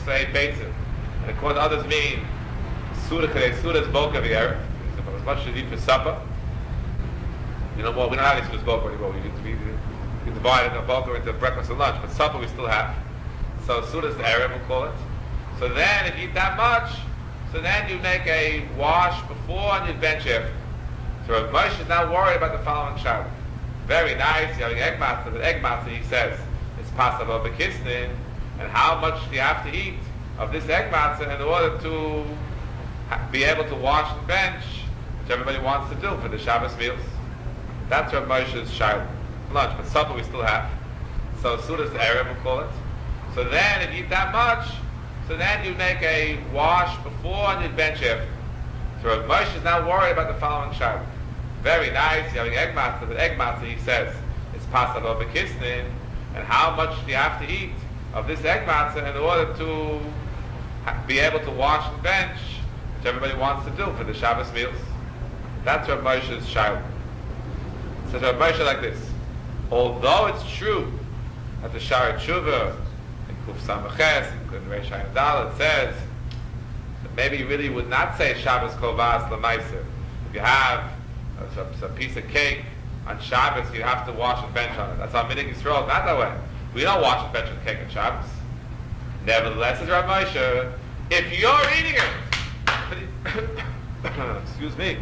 say beitzim. And according to others mean Suda is bulk of the erev. As much as you eat for supper. You know, well, we don't have any Suda's bulk anymore. We divide the bulk into breakfast and lunch, but supper we still have. So Suda's the erev, we'll call it. So then, if you eat that much, so then you make a wash before and you bench after. So Rav Moshe is not worried about the following shabbos. Very nice, you're having egg matzah, but egg matzah, he says, is pasava b'kisnin, and how much do you have to eat of this egg matzah in order to be able to wash and bench, which everybody wants to do for the Shabbos meals. That's Rav Moshe's shabbos. Lunch, but supper we still have. So Suda's the erev, we'll call it. So then, if you eat that much, so then you make a wash before and you bench after. So Rav Moshe is not worried about the following shabbos. Very nice, you're having egg matzah, but egg matzah, he says, is pasava b'kisnin, and how much do you have to eat of this egg matzah in order to be able to wash and bench, which everybody wants to do for the Shabbos meals. That's Rav Moshe's shabbos. Says Rav Moshe like this: although it's true that the Shara Tshuva in Kuf Samaches in Reish Ayin Dal it says that maybe you really would not say Shabbos Kovas L'Maiser. If you have a piece of cake on Shabbos, you have to wash and bench on it. That's how Minig Yisrael. Not that way. We don't wash and bench on cake on Shabbos. Nevertheless, says Rav Moshe, if you're eating it, excuse me,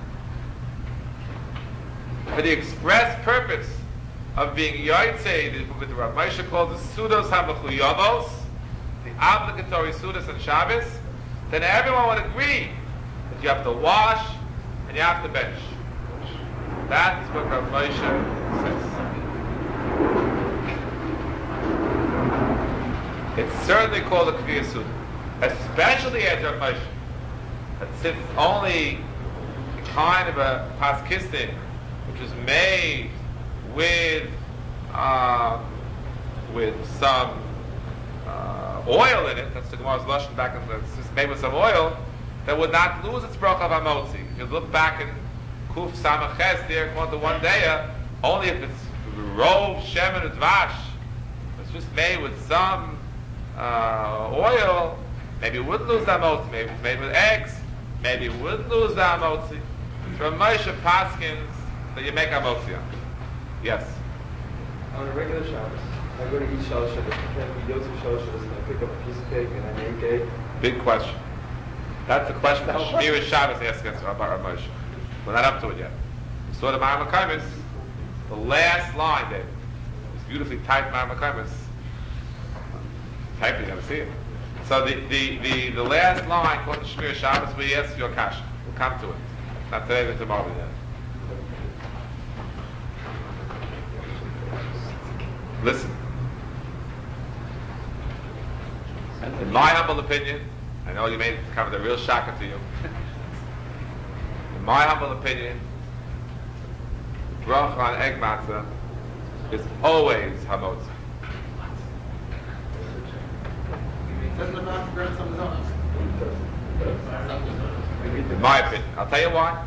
for the express purpose of being yotzei, what the Rav Moshe calls the sudos hamachuyavos, the obligatory sudos on Shabbos, then everyone would agree that you have to wash and you have to bench. That's what Rav Moshe says. It's certainly called a Kviyas Suda, especially as Rav Moshe, that since it's only kind of a paskistin, which was made with some oil in it. That's the Gemara's lashon back in the. It's made with some oil that would not lose its bracha of hamotzi. If you look back in Kuf Samaches, there, according to one day, only if it's rov shemen udvash, it's just made with some oil, maybe it wouldn't lose the hamotzi. Maybe it's made with eggs, maybe it wouldn't lose the hamotzi. So Moshe paskins that you make hamotzi on. Yes. On a regular Shabbos, I go to eat Shalosh Shabbos. I can't eat Yotzev Shalosh Shabbos, and I pick up a piece of cake and I make cake. Big question. That's the question that Shmir Shabbos asks us about Rav Moshe. We're not up to it yet. We saw the Ma'amar Kaimis, the last line, David. It's beautifully typed Ma'amar Kaimis. Type it, you gotta see it. So the last line, called the Shmir Shabbos, we ask your kasha. We'll come to it. Not today, but tomorrow. Yet. Listen. In my humble opinion, I know you made it kind of the real shocker to you. In my humble opinion, the bracha on egg matzah is always hamotza. In my opinion. I'll tell you why.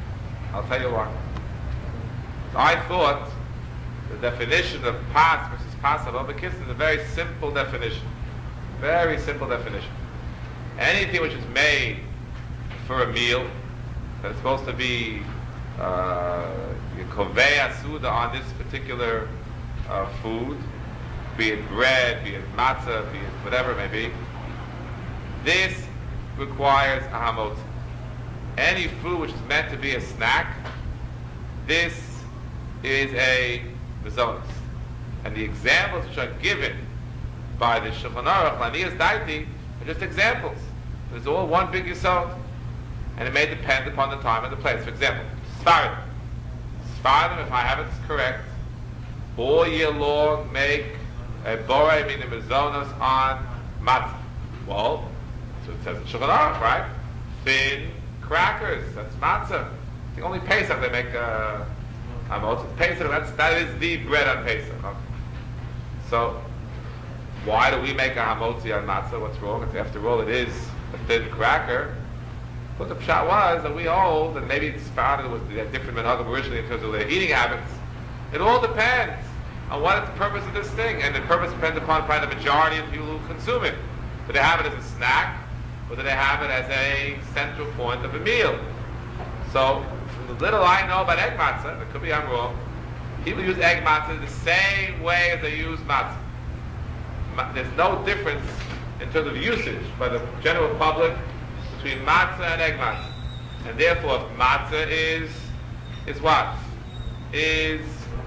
I thought the definition of pas versus pasav obekis is a very simple definition. Very simple definition. Anything which is made for a meal, that is supposed to be kovei asuda on this particular food, be it bread, be it matzah, be it whatever it may be, this requires a hamotza. Any food which is meant to be a snack, this is a mizonos. And the examples which are given by the Shulchan Aruch, Lanias Daiti, are just examples. There's all one big yisod, and it may depend upon the time and the place. For example, Sfaradim. Sfaradim, if I have it correct, all year long make a borei min mizonos on matzah. Well, so it says in Shulchan Aruch, right? Thin crackers, that's matzah. The only Pesach they make Pesach, that is the bread on Pesach. Okay. So, why do we make a hamotzi on matzah? What's wrong? It's, after all, it is a thin cracker. But the pshat was that we hold, and maybe it's found it was different than other originally in terms of their eating habits. It all depends on what is the purpose of this thing, and the purpose depends upon probably the majority of people who consume it. Do they have it as a snack, or do they have it as a central point of a meal? So, from the little I know about egg matzah, it could be I'm wrong, people use egg matzah the same way as they use matzah. There's no difference in terms of usage by the general public between matzah and egg matzah. And therefore, if matzah is what? Is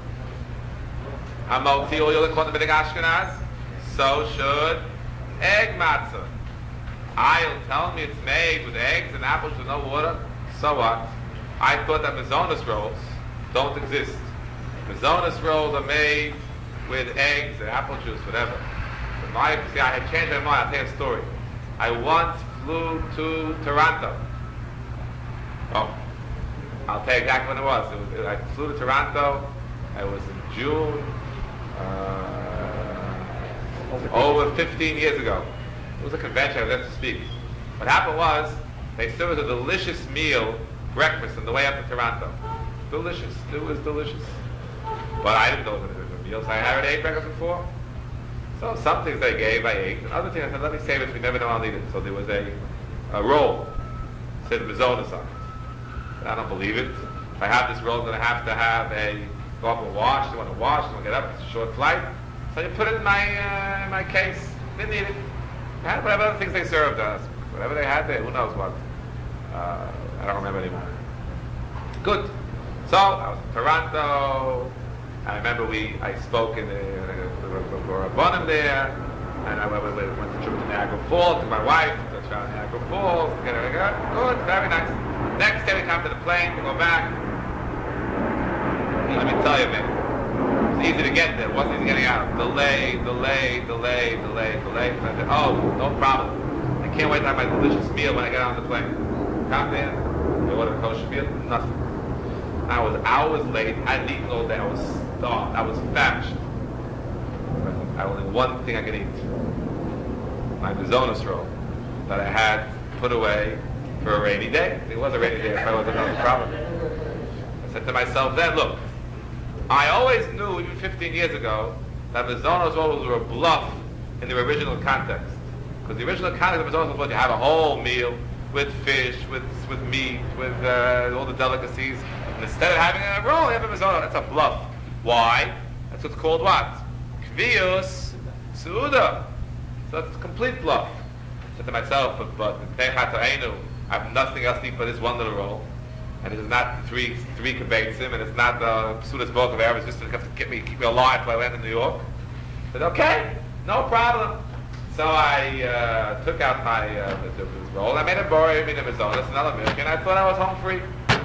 Hamoti or Yola Kota B'Neg Ashkenaz, so should egg matzah. I'll tell me it's made with eggs and apples with no water, so what? I thought that Mazonas rolls don't exist. Mazonas rolls are made with eggs and apple juice, whatever. I had changed my mind. I'll tell you a story. I once flew to Toronto. Oh, I'll tell you exactly when it was. I flew to Toronto. It was in June, over 15 years ago. It was a convention. I was there to speak. What happened was they served a delicious meal, breakfast, on the way up to Toronto. Delicious. It was delicious. But I didn't know it was a meal, so I had already ate breakfast before. So some things they gave, I ate. And other things I said, let me save it, we never know I'll need it. So there was a roll. It said Mazonas on it. I don't believe it. If I have this roll, I'm going to have go up and wash. I want to wash, I want to get up, it's a short flight. So I put it in my case. Didn't need it. I had whatever other things they served us. Whatever they had there, who knows what. I don't remember anymore. Good. So I was in Toronto. I remember I spoke in the Rabbanim there, and I went to trip to Niagara Falls with my wife. That's around Niagara Falls. Good, very nice. Next day we come to the plane to go back. Let me tell you, man, it was easy to get there. It wasn't easy getting out. Delay. And I said, oh, no problem. I can't wait to have my delicious meal when I get on the plane. Come there, I ordered a kosher meal, nothing. I was hours late. I hadn't eaten all day. I was starved. I was famished. I only one thing I could eat. My Mazonas roll that I had put away for a rainy day. It was a rainy day if I wasn't on the problem. I said to myself then, look, I always knew, even 15 years ago, that Mazonas rolls were a bluff in their original context. Because the original context of Mazonas was you have a whole meal with fish, with meat, with all the delicacies. And instead of having a roll, you have a Mazonas. That's a bluff. Why? That's what's called what? Kvius Suuda. So it's a complete bluff. I said to myself, but I have nothing else to eat but this one little roll. And it is not three kibbeitzim, and it's not the Sudas bulk of Arabs just to keep me alive till I land in New York. I said, okay, no problem. So I took out my roll. I made a borei min Mazonas, another milk, and I thought I was home free.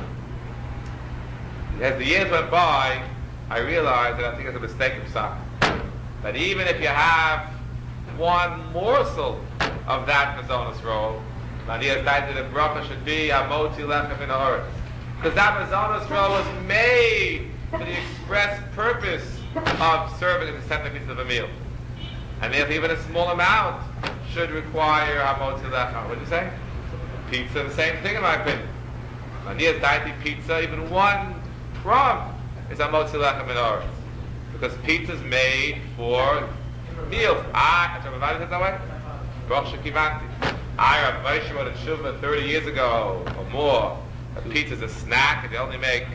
As the years went by, I realized that I think it's a mistake of some. That even if you have one morsel of that Mazonas roll, the bracha should be Hamoti Lechem in Haaretz. Because that Mazonas roll was made for the express purpose of serving as a central piece of a meal. And if even a small amount should require Hamoti Lechem. What did you say? Pizza, the same thing in my opinion. Manias daiti pizza, even one crumb is Hamoti Lechem in Haaretz. Because pizza is made for meals. Have you ever said that way? Baruch Shekivanti. Rav Moshe wrote in Shuvah 30 years ago or more that pizza is a snack and they only make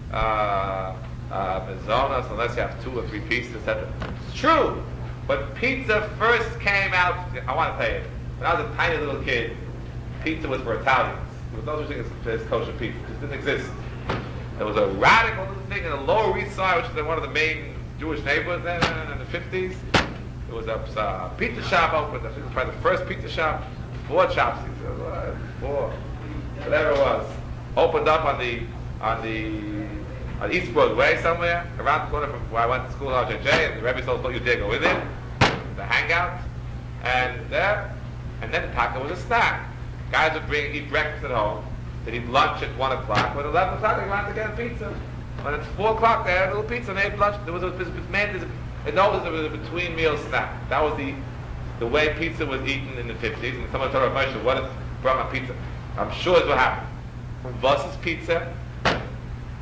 Mazonas unless you have 2 or 3 pieces, etc. It's true, but pizza first came out. I want to tell you, when I was a tiny little kid, pizza was for Italians. There was no such thing as kosher pizza. It just didn't exist. There was a radical little thing in the Lower East Side, which is one of the main Jewish neighborhoods then in the 50s. There was a pizza shop opened. I think it was probably the first pizza shop. 4 shops, 4, whatever it was, opened up on the East Broadway somewhere, around the corner from where I went to school at RJJ, and the Rebbe told me you dare go in there, the hangout, and then taco was a snack. Guys would eat breakfast at home, they'd eat lunch at 1 o'clock, but at 11 o'clock they went to get a pizza. When it's 4 o'clock they had a little pizza and they ate lunch. There was a between meal snack. That was the way pizza was eaten in the 50s, and someone told Rav Moshe, what is Brahma pizza? I'm sure it's what happened. Was is pizza? So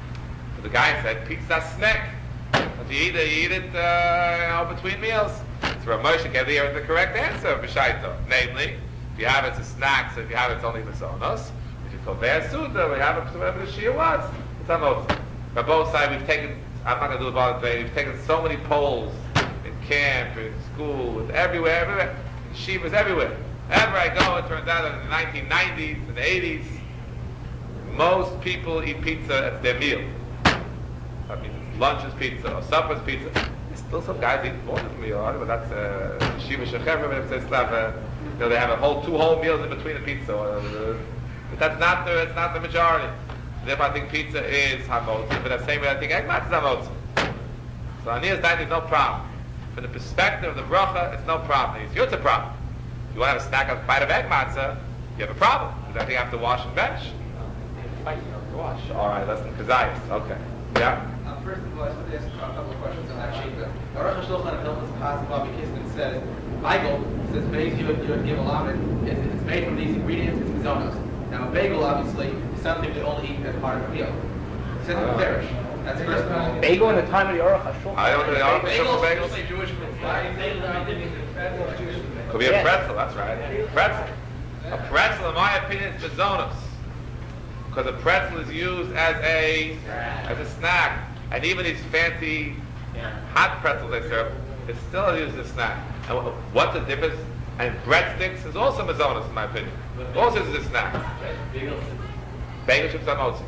the guy said, pizza snack. But you eat it between meals. So Rav Moshe gave the correct answer of B'shaito. Namely, if you have it, it's a snack, so if you have it, it's only Mazonos. If you call Be'er Suda, we have it, whatever the Shia was. It's on both. On both sides, we've taken, I'm not going to do about it today, we've taken so many polls in camp, in school, everywhere, in shivas, everywhere. Wherever I go, it turns out that in the 1990s and the 80s, most people eat pizza at their meal. I mean, lunch is pizza, or supper is pizza. There's still some guys eat more than a meal, but that's Shiva Shechever, they have two whole meals in between the pizza. But that's not the majority. Therefore, I think pizza is hamotzi, but the same way I think egg matzah is hamotzi. So Aniyas diet is no problem. From the perspective of the bracha, it's no problem. It's a problem. If you want to have a snack of a bite of egg matzah, you have a problem. Because I think you have to wash and bench. Wash. All right, less than kazayas. Okay. Yeah? First of all, I just want to ask a couple of questions on that sheet. The Aruch HaShulchan of Hilchos Pas Bava Kisnin says, bagel, says bagel, you would give a lot of it. It's made from these ingredients, it's mizonos. Now, a bagel, obviously, is something you only eat as part of a meal. It says it's perish. That's first of all. Bagel in the time of the Aruch HaShulchan. I don't know the Aruch HaShulchan bagels. Especially Jewish food. Could be a pretzel, that's right. Pretzel. A pretzel, in my opinion, is mizonos. Because a pretzel is used as a snack. And even these fancy hot pretzels they serve, it's still used as a snack. And what's the difference? And breadsticks is also mizonos, in my opinion. Also is a snack. Bagel chips are mostly.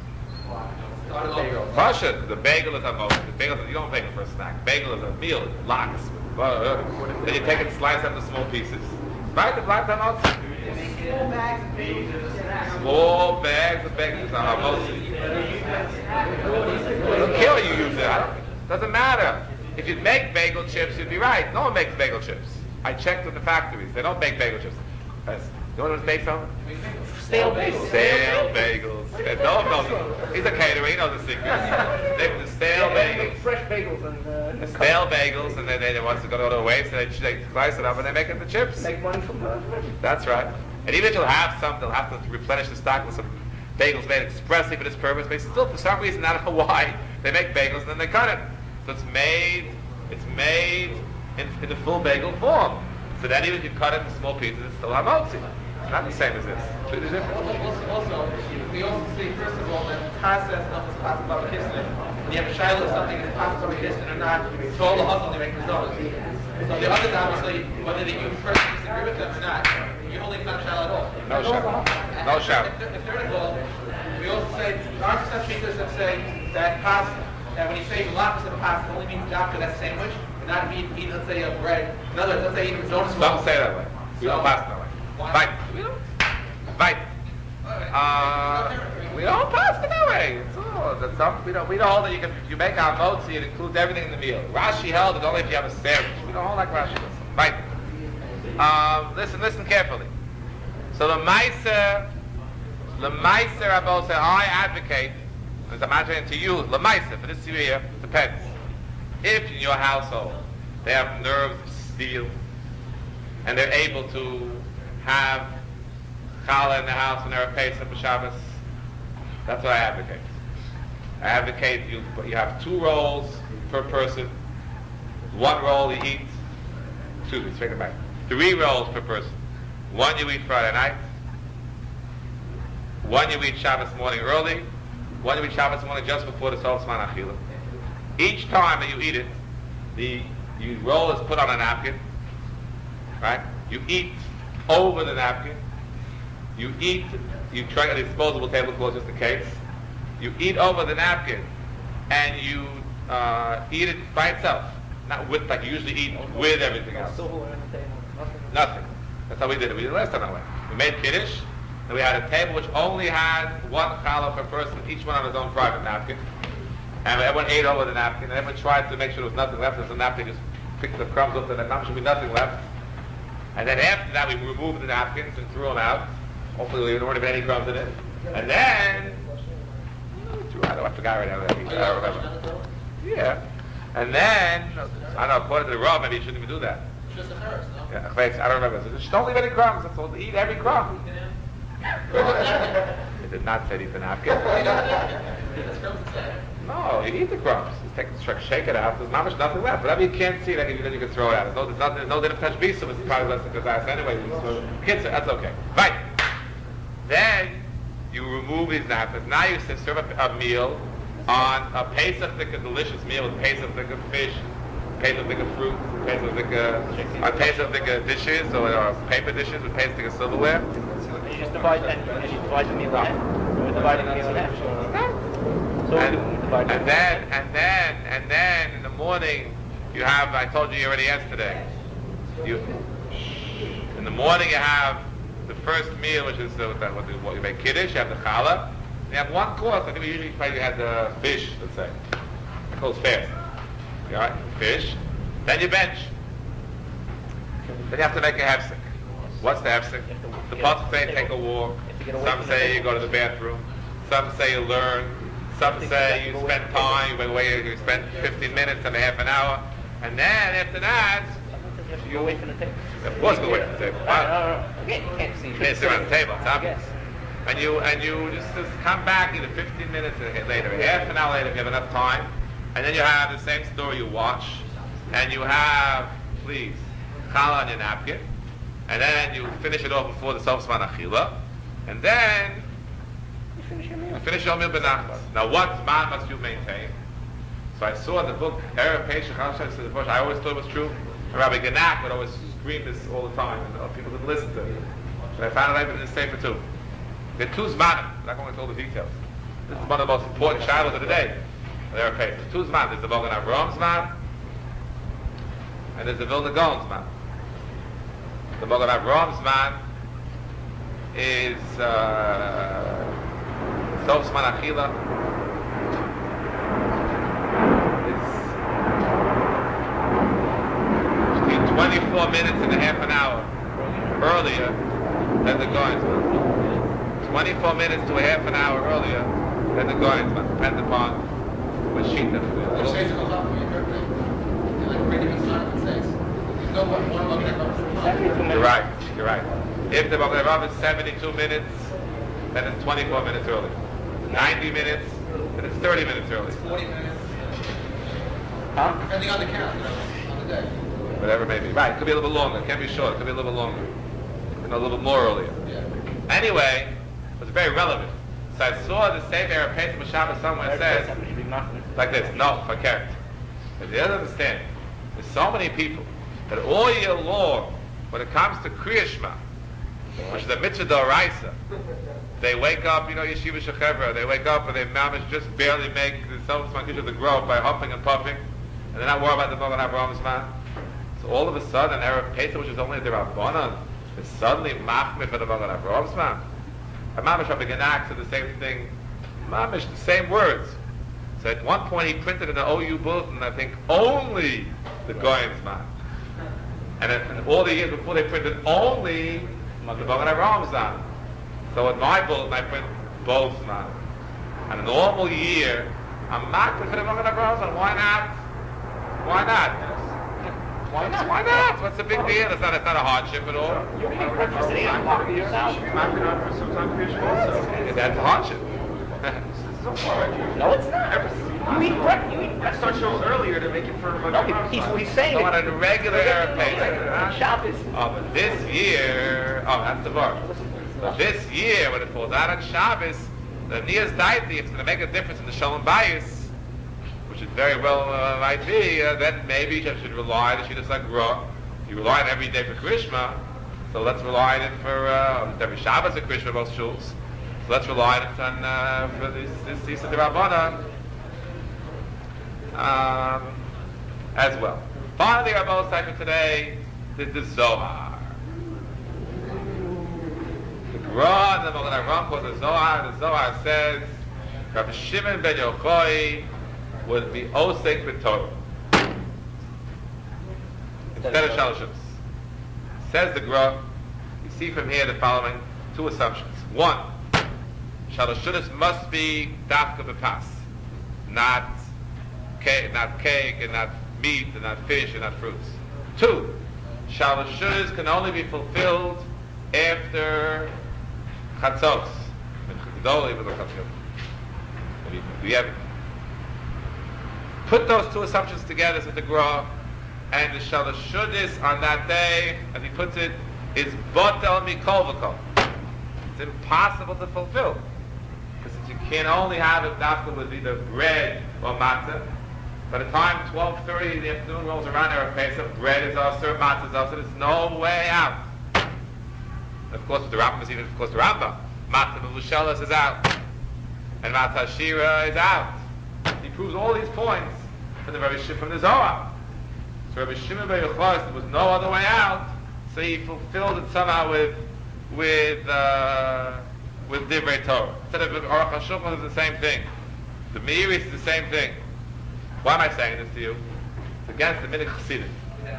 Pasha, the bagel is a mostly. You don't bagel for a snack. Bagel is a meal, lox. Then you take it and slice them into small pieces. Right? The black are mostly. Small bags of bagels are mostly. It doesn't kill you use it. Doesn't matter. If you'd make bagel chips, you'd be right. No one makes bagel chips. I checked with the factories. They don't make bagel chips. You know what it's based on? Stale bagels. Stale bagels. No one knows. He's a caterer. He knows the secret. They put the stale bagels. Fresh bagels and stale bagels, and then they want to go to the waste, and they slice it up, and they make it the chips. Make money from that. That's right. And even if you'll have some, they'll have to replenish the stock with some bagels made expressly for this purpose. But still, for some reason, I don't know why, they make bagels and then they cut it. So it's made in the full bagel form. So then even if you cut it in small pieces, it's still hamotzi. It's not the same as this. It's really different. Also, we also see, first of all, that the process of this pasta bava kisnin, when you have a shiloh of something is pasta bava kisnin or not, it's all the hustle they make mizonos. So the others, obviously, whether you personally disagree with them or not, you're holding not shiloh at all. No shiloh. No shiloh. And third of all, we also say, there are some speakers that say that pasta, that when you say lakas of a pasta, it only means doctor, that's sandwich, and not eat, let's say, a bread. In other words, let's say eat mizonos. Don't say that way. We don't pass that way. Bite. We don't. Bite. We don't pass it that way. We don't hold that if you make our motzi, it includes everything in the meal. Rashi held it only if you have a sandwich. We don't hold like Rashi does. Bite. Listen carefully. So the Meiser Rabbi said, I advocate, as I'm advocating to you, the Meiser, for this year, it depends. If in your household they have nerves of steel, and they're able to have challah in the house when they're a Pesach for Shabbos, that's what I advocate. I advocate you have 2 rolls per person. 1 roll you eat. Excuse me, take it back. 3 rolls per person. 1 you eat Friday night. 1 you eat Shabbos morning early. 1 you eat Shabbos morning just before the Sol Zman Achila. Each time that you eat it, the roll is put on a napkin. Right? You eat over the napkin. You try a disposable tablecloth just in case. You eat over the napkin, and you eat it by itself, not with like you usually eat with everything else. Nothing. That's how we did it. We did it last time that way. We made kiddush, and we had a table which only had 1 challah per person, each one on his own private napkin, and everyone ate over the napkin. And everyone tried to make sure there was nothing left. There's a napkin, just picked the crumbs off the napkin. There should be nothing left. And then after that, we removed the napkins and threw them out. Hopefully, there weren't even any crumbs in it. And then, I forgot right now. I don't remember. Yeah. And then, I don't know, according to the Rav, maybe you shouldn't even do that. Yeah, I don't remember. So just don't leave any crumbs. That's all. Eat every crumb. It did not say eat the napkin. No, you eat the crumbs. shake it out. There's not much nothing left. Whatever you can't see, then you can throw it out. There's no different touch bisum. It's probably less than kazayas anyway. So kids, that's okay. Right. Then you remove these napkins. Now you serve a meal on a Pesach, a delicious meal with Pesach, fish, Pesach, fruit, Pesach, dishes or paper dishes with Pesach silverware. You just divide the meal in half. You divide the meal in half. So and then in the morning you have, I told you already yesterday, in the morning you have the first meal, which is what you make kiddush, you have the challah, you have one course. I think we usually had the fish, let's say. It goes fast. You all right? Fish. Then you bench. Then you have to make a hefsek. What's the hefsek? The pasuk say take a walk. Some say you go to the bathroom. Some say you learn. Some say you spend time. You spend 15 minutes and a half an hour. And then after that, you go away from the table. Of course, go away from the table. No. You can't see. You can't sit around the table. It's obvious. And you just come back either 15 minutes later, half an hour later if you have enough time, and then you have the same story you watch, and you have, please, challah on your napkin, and then you finish it off before the sof zman achila, and then You finish your meal. finish your meal b'nachas. Now what zman must you maintain? So I saw in the book, Erev Pesach, I always thought it was true. Rabbi Genack would always scream this all the time, and people didn't listen to it. But I found it right in the Sefer too. There are two zmanim. I'm not going into all the details. This is one of the most important shilas of the day. There are papers. Two zman. There's the Magen Avraham zman, and there's the Vilna Gaon zman. The Magen Avraham zman is sof zman achila. It's between 24 minutes and a half an hour earlier than the Gaon zman. 24 minutes to a half an hour earlier than the Goyim, depends upon what sheet that Which says it goes up for your birthday. Like pretty big sign that says, there's no one Magen Avraham. You're right. If the Magen Avraham is 72 minutes, then it's 24 minutes early. 90 minutes, then it's 30 minutes early. 40 minutes. Huh? Depending on the count, on the day. Whatever it may be. Right, it could be a little bit longer. It can't be short. It could be a little bit longer. And a little bit more earlier. Yeah. Anyway, it was very relevant. So I saw the same Erev Pesach B'Shabbos somewhere it says, like this, no, fakert. But you don't understand, there's so many people that all year long, when it comes to Kriya Shema, which is a mitzvah d'oraisa, they wake up, Yeshiva Shechevra, they wake up and they mamish just barely make the Sof Zman Kiddush of the grove by huffing and puffing, and they're not worried about the Magen Avraham Zman. So all of a sudden, Erev Pesach, which is only the Rabbanan, is suddenly machmir for the Magen Avraham Zman. And Mamish Rabbi Genack said the same thing, Mamish, the same words. So at one point he printed in the OU bulletin, I think, only the Goyim Zman. And all the years before they printed only the Magen Avraham Zman. So in my bulletin I print both Zman. And a normal year, I'm machmir for the Magen Avraham Zman. Why not? Why not? Why not? Why not? What's the big deal? It's not a hardship at all. You're eating breakfast at 8 o'clock here now. That's a hardship. No, it's not. You eat breakfast. Start show earlier to make it for No, he's saying So it. on a regular Erev Pesach. Shabbos. Oh, but this year, that's the bar. But this year, when it falls out on Shabbos, the Nias Daiti, it's going to make a difference in the Shalom Bayis, which is very well might be, then maybe you should rely on the Shittas Agra. You rely on every day for Krishma, so let's rely on it for every Shabbos at Krishma, most shuls. So let's rely on it for this Yisad Rabbana as well. Finally, our bonus segment today is the Zohar. The Quran, the Magen Avraham quotes the Zohar. The Zohar says, Rabbi Shimon ben Yochai would be osek b'Torah instead of Shalashus. Says the Gra, you see from here the following two assumptions. One, Shalashus must be dafka b'pas, not cake, and not meat, and not fish, and not fruits. Two, Shalashus can only be fulfilled after Chatzos. put those two assumptions together with the Gra, and the Shalashudis on that day, as he puts it, is Botel Mikol V'Kol. It's impossible to fulfill. Because you can only have it after with either bread or matzah. By the time 12:30 in the afternoon rolls around, Erev Pesach, bread is also, matzah is also, there's no way out. Of course, the Rambam is even, of course, the Rambam. Matzah Mevushelas is out. And Matzah Shira is out. He proves all these points from the Zohar. So Rabbi Shimon Bar Yochai, there was no other way out, so he fulfilled it somehow with Divrei Torah. Instead of Aruch HaShulchan is the same thing. The Meiris is the same thing. Why am I saying this to you? It's against the Minhag Chassidim.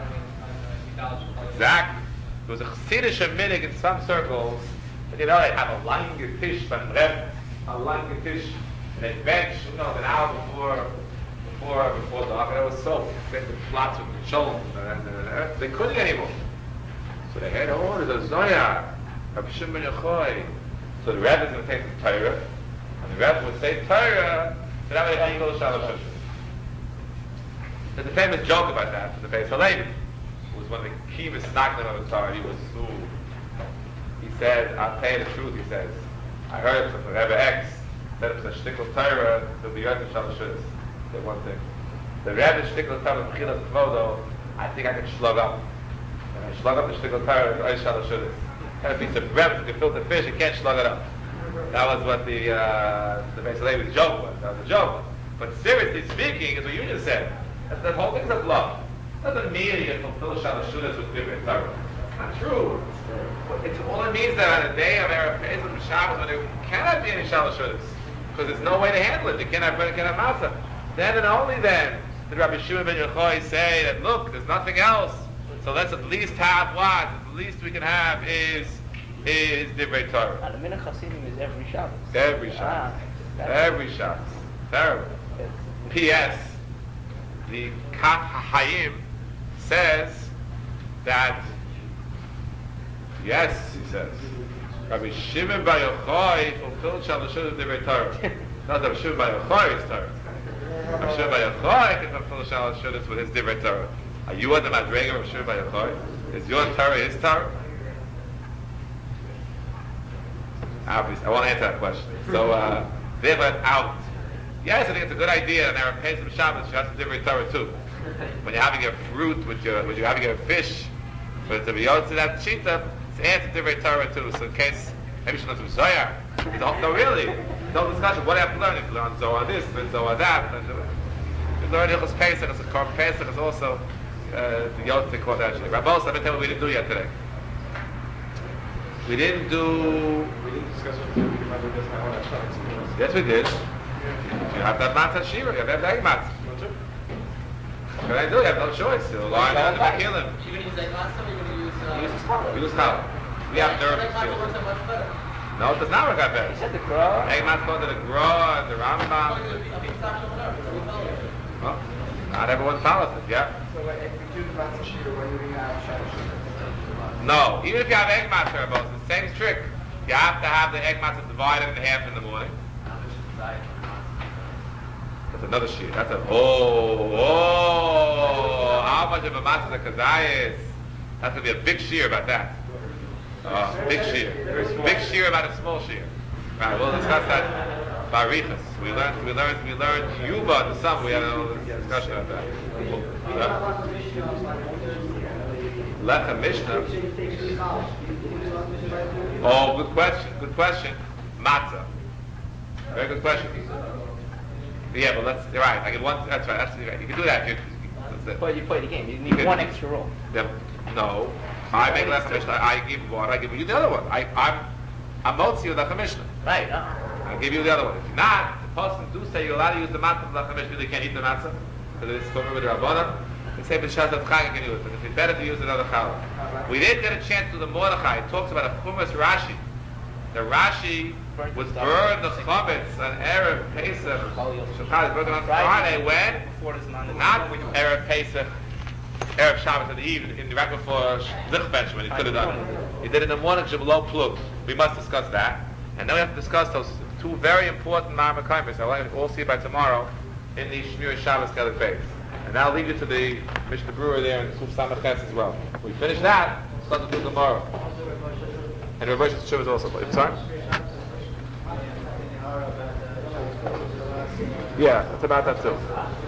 Exactly. There was a Chassidish minhag in some circles, but they have a lange tish from Reb, a lange tish, and they bench, an hour before dark, and it was so fit with plots with the children, and they couldn't anymore. So they had there's a Zohar, Rabbi Shimon Bar Yochai. So the Rebbe is going to take the Torah, and the Rebbe would say Torah, so that way they can go to Shalom Shushan. There's a famous joke about that from the Beis Halevi, who was one of the key misnagdim of the Torah. He said, I'll tell you the truth, he says, I heard from the Rebbe X, that if it's a shtickle Torah, it'll be right to Shalom Shushan. Say one thing. The Rebbe shtickle Torah, Mechilas Kvodo, I think I can slug up. And I slug up the shtickle Torah, it's right Shalom Shushan. Kind of piece of bread with a filter fish, you can't slug it up. That was what the Beis Halevi's joke was. That was a joke. But seriously speaking, as what you just said, that whole thing's a bluff. It doesn't mean you can fulfill Shalom Shushan with Divrei Torah. It's not true. It's all it means that on a day of Erev Pesach and Shabbos, when there cannot be any Shalom Shushan, because there's no way to handle it. You cannot bread, you cannot matzah. Then and only then did Rabbi Shimon Bar Yochai say that, look, there's nothing else. So let's at least have what? The least we can have is Divrei Torah. And the Minhag Chassidim is every Shabbos. Every Shabbos. Every Shabbos. Terrible. P.S. The Kaf HaHayim says that, yes, he says, Rabbi Shimon Bar Yochai fulfilled Shalom Shushan with Divrei Torah. Not Rabbi Shimon Bar Yochai is Torah. Rabbi Shimon Bar Yochai can fulfill Shalom Shushan with his Divrei Torah. Are you on the Madrega of Rabbi Shimon Bar Yochai? Is your Torah his Torah? Obviously, I want to answer that question. So, they went out. Yes, I think it's a good idea. And Erev Pesach Shabbos, you have to Divrei Torah too. When you're having a fruit, when you're having a fish, but to be able to that cheetah, it's answer Divrei Torah too. So in case maybe you should know some Zohar. No, really. No discussion. What do I have to learn? You have to learn Zohar this, and Zohar that. You learn Hilchos Pesach. It's a Korban Pesach. It's also the Yom Tov actually. Rabbos, let me tell you what we didn't do yet today. We didn't discuss what we did. Yes, we did. You have that matzah shira. You have that egg matzah. What can I do? You have no choice. You'll line on the mechilim. You're going to use egg matzah, or you're going to use... We use how? We have nerve. Egg matzah works out much better. No, it does not work out better. He said the Gra. Egg matzah going to the Gra and the Rambam. Well, not everyone follows it, yeah? So if we do the matzah shira, when do we have Shalom Shushan? No, even if you have egg matzah, it's the same trick. You have to have the egg matzah divided in half in the morning. That's another shear. That's how much of a matzah is a kazayis? That's going to be a big shear about that. Big shear. Big shear about a small shear. Right, we'll discuss that. Barichas. We learned Yuba in the summer. We had a little discussion about that. Lechem Mishnah. Oh, good question. Matzah. Very good question. Yeah, but you're right. I get one. That's right. You can do that. But you play the game. You need one extra roll. No. I make Lechem Mishnah. I give one. I give you the other one. I'm motzi with Lechem Mishnah. Right. I'll give you the other one. If you're not, the person do say you're allowed to use the matzah of Lechem Mishnah. You can't eat the matzah because it's covered with the Rabbanan. The same as Shas Chag can use it. But it's better to use another challah. We didn't get a chance to do the Mordechai. It talks about a Chumash Rashi. The Rashi was burned the chametz on Erev Pesach. Shachar is burned on Friday when? Not Erev Pesach, Erev Shabbos in the evening, in the right before Lichbench when he could have done it. He did it in the morning, Jablo Plug. We must discuss that. And then we have to discuss those two very important Ma'amar Kaimis. I want you to all see it by tomorrow. in the Shmir Shabbos Kelik Beis. And that'll lead you to the Mishnah Brewer there in Kuf Samach Ches as well. When we finish that, start to do tomorrow. And Rav Moshe's Tshuva is also. Sorry? Yeah, it's about that too.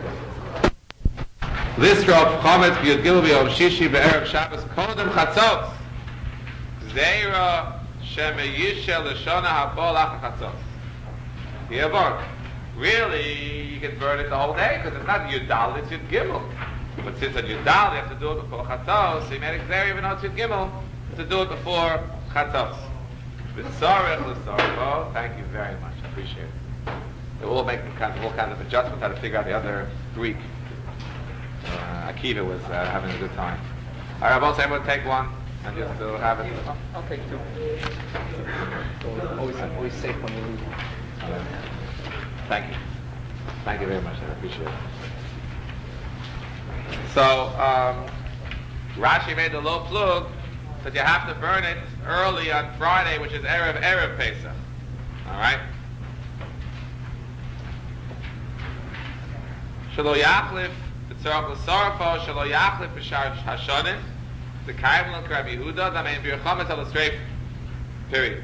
This Rav Chometz B'Yud Gimel B'Yom Shishi B'Erev Shabbos Kodem Chatzos Zeira Shemeyishel L'Shona Haba Lach Chatzos. Yevon. Really, you can burn it the whole day because it's not Yud Dal, it's Yud Gimel. But since on Yud Dal you have to do it before Chatzos, so you made it clear even though it's Yud Gimel to do it before Chatzos. B'Tzarech L'Tzarech. Thank you very much. I appreciate it. We'll make all kinds of adjustments, how to figure out the other Greek. Akiva was having a good time. All right, both everyone take one and just have it. I'll take two. Always safe when you leave. Thank you. Thank you very much. I appreciate it. So, Rashi made the low plug that you have to burn it early on Friday, which is Erev Pesach. All right? Shelo Yachlif, Tzarach L'Sarafo, Shelo Yachlif B'Shar Hashanim, the Kaimel and Rabbi Yehuda, that means B'Yochamet Al-Estreif. Period.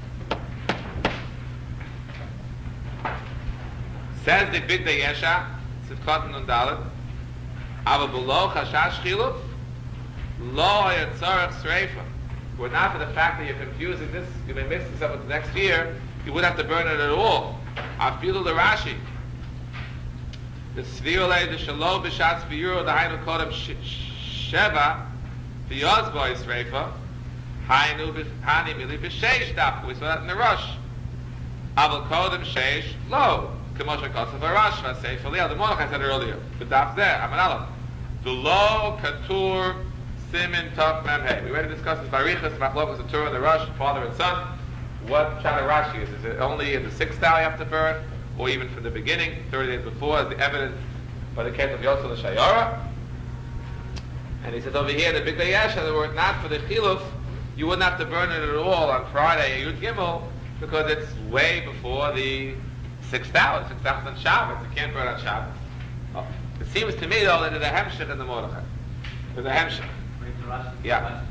Says the Big Day Yesha, Sivkot Nun Dalet, Ava Below Chashash Chiluf, Lo Yatzarach Sreifa. Were not for the fact that you're confusing this, you may mix this up with the next year, you wouldn't have to burn it at all. Afilu the Rashi. The Sviolei, the Shalom, B'Shatz B'Yuro, the Hainu Kodem Sheva, the Yozboi Sreifa, Hainu Hani Mili B'Sheish Dafka. We saw that in the Rosh. Aval Kodem Sheish, Lo. K'moshe Kosav Arash, Vasei Faliel. The Monach I said earlier. The Daf there, Amanallah. The Lo Katur Simin Tov Mem Hey. We already discussed this Barichas, Machlokas, the Torah, and the Rosh, father and son. What Shana Rashi is? Is it only in the 6th hour you have to burn? Or even from the beginning, 30 days before, as the evidence by the case of Yosel Shayara. And he says over here, the Big Day Yesha, that were it not for the Chiluf, you wouldn't have to burn it at all on Friday, Yud Gimel, because it's way before the 6th hour. 6th hour is on Shabbos. You can't burn on Shabbos. Oh. It seems to me, though, that there's a Hemshech in the Mordechai. There's a Hemshech. Yeah.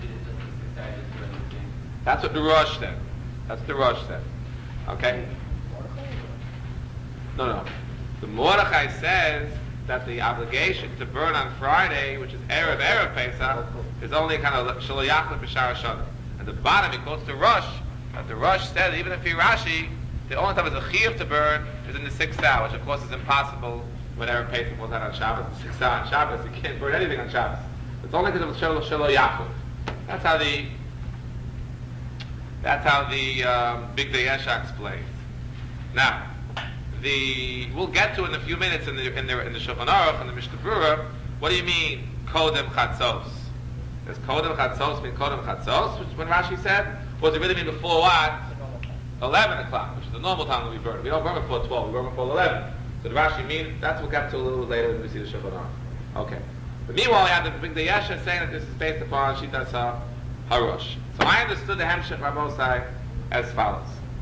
That's what the Rosh said. That's the Rosh said. Okay? No. The Mordechai says that the obligation to burn on Friday, which is Erev Pesach, is only kind of Shelo Yachlif B'Shar Hashanah. At the bottom, he quotes the Rosh, that the Rosh said, even if you Rashi, the only time there's a chiyuv to burn is in the 6th hour, which of course is impossible when Erev Pesach was not on Shabbos. The 6th hour on Shabbos, you can't burn anything on Shabbos. It's only because of Shelo Yachlif. That's how the Big Day Yesha explains. Now, we'll get to in a few minutes in the Shulchan Aruch and the Mishnah Berurah. What do you mean Kodem Chatzos? Does Kodem Chatzos mean Kodem Chatzos, which when Rashi said, or does it really mean before what? 11 o'clock, which is the normal time that we burn. We don't burn before 12, we burn before 11. So the Rashi means that's what we'll get to a little later when we see the Shulchan Aruch. Okay. But meanwhile, we have the Big Day Yesha saying that this is based upon Shitas HaRosh. So I understood the Hemshech Rabosai as follows.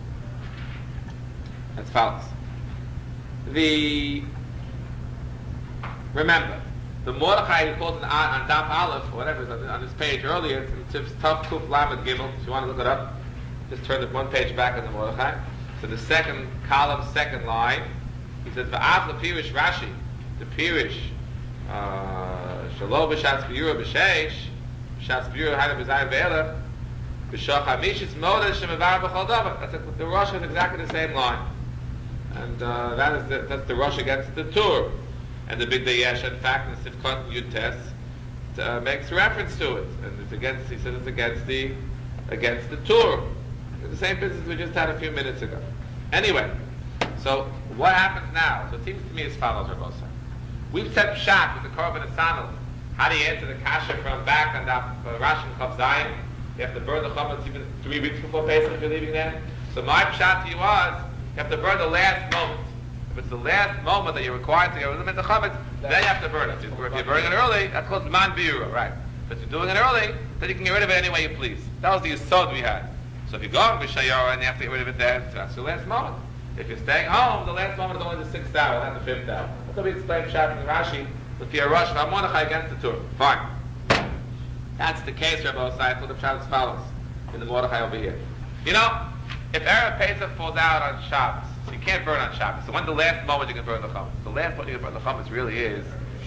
Remember, the Mordechai who quoted on Daf Aleph, or whatever, on this page earlier, it's Tav Kuf Lamed Gimel, if you want to look it up, just turn the one page back on the Mordechai. So the second column, second line, he says, V'af l'pirish Rashi, the pirish, Shalom b'shatz b'yura b'sheish, b'shatz b'yura ha'na b'zayin b'elef, b'shach ha'mishitz moda shemevar b'chol davar. The Rosh is exactly the same line. And that's the Rosh against the Tur. And the Big Day Yesha, in fact, in the Sivkot Yud Tes, makes reference to it. And it's against, he says it's against the Tur. It's the same business we just had a few minutes ago. Anyway, so what happens now? So it seems to me as follows, Rabbi Osai. We've set Pshat with the Korban Asanel. How do you answer the Kasha from back on the Rashi Chav Zayin? You have to burn the chametz even 3 weeks before Pesach if you're leaving there. So my Pshat to you was, you have to burn the last moment. If it's the last moment that you're required to eliminate the chametz, then you have to burn it. If you're burning it early, that's called man biura, right? But if you're doing it early, then you can get rid of it any way you please. That was the yesod we had. So if you're going b'shayara and you have to get rid of it then, so that's the last moment. If you're staying home, the last moment is only the 6th hour, not the 5th hour. That's what we explained Pshat in Rashi. If you're a Rosh Mordechai against the Torah, fine. That's the case, Rabbi Osai. So the Pshat is as follows in the Mordechai over here. You know, if Erev Pesach falls out on Shabbos, so you can't burn on Shabbos. So when the last moment you can burn the chametz? The last moment you can burn the chametz really is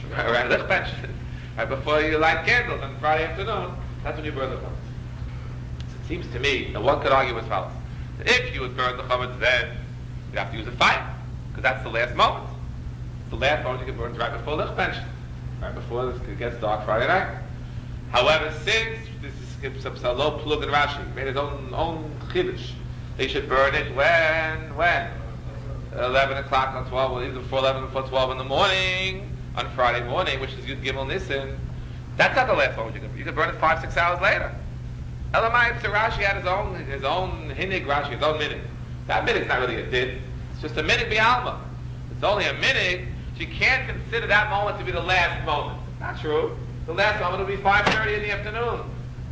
right before you light candles on Friday afternoon. That's when you burn the chametz. So it seems to me that one could argue as follows: if you would burn the chametz, then you have to use a fire, because that's the last moment. The last moment you can burn is right before lichbench, right before it gets dark Friday night. However, since this is a low plug in Rashi, he made his own chiddush, they should burn it when 11 o'clock on 12, or even before 11, before 12 in the morning on Friday morning, which is Yud Gimel Nissen. That's not the last moment you can burn it 5-6 hours later. Elamai, so Rashi had his own hinig Rashi, his own minig. That minig's not really a din. It's just a minig bi'alma. It's only a minig. So you can't consider that moment to be the last moment. Not true. The last moment will be 5:30 in the afternoon,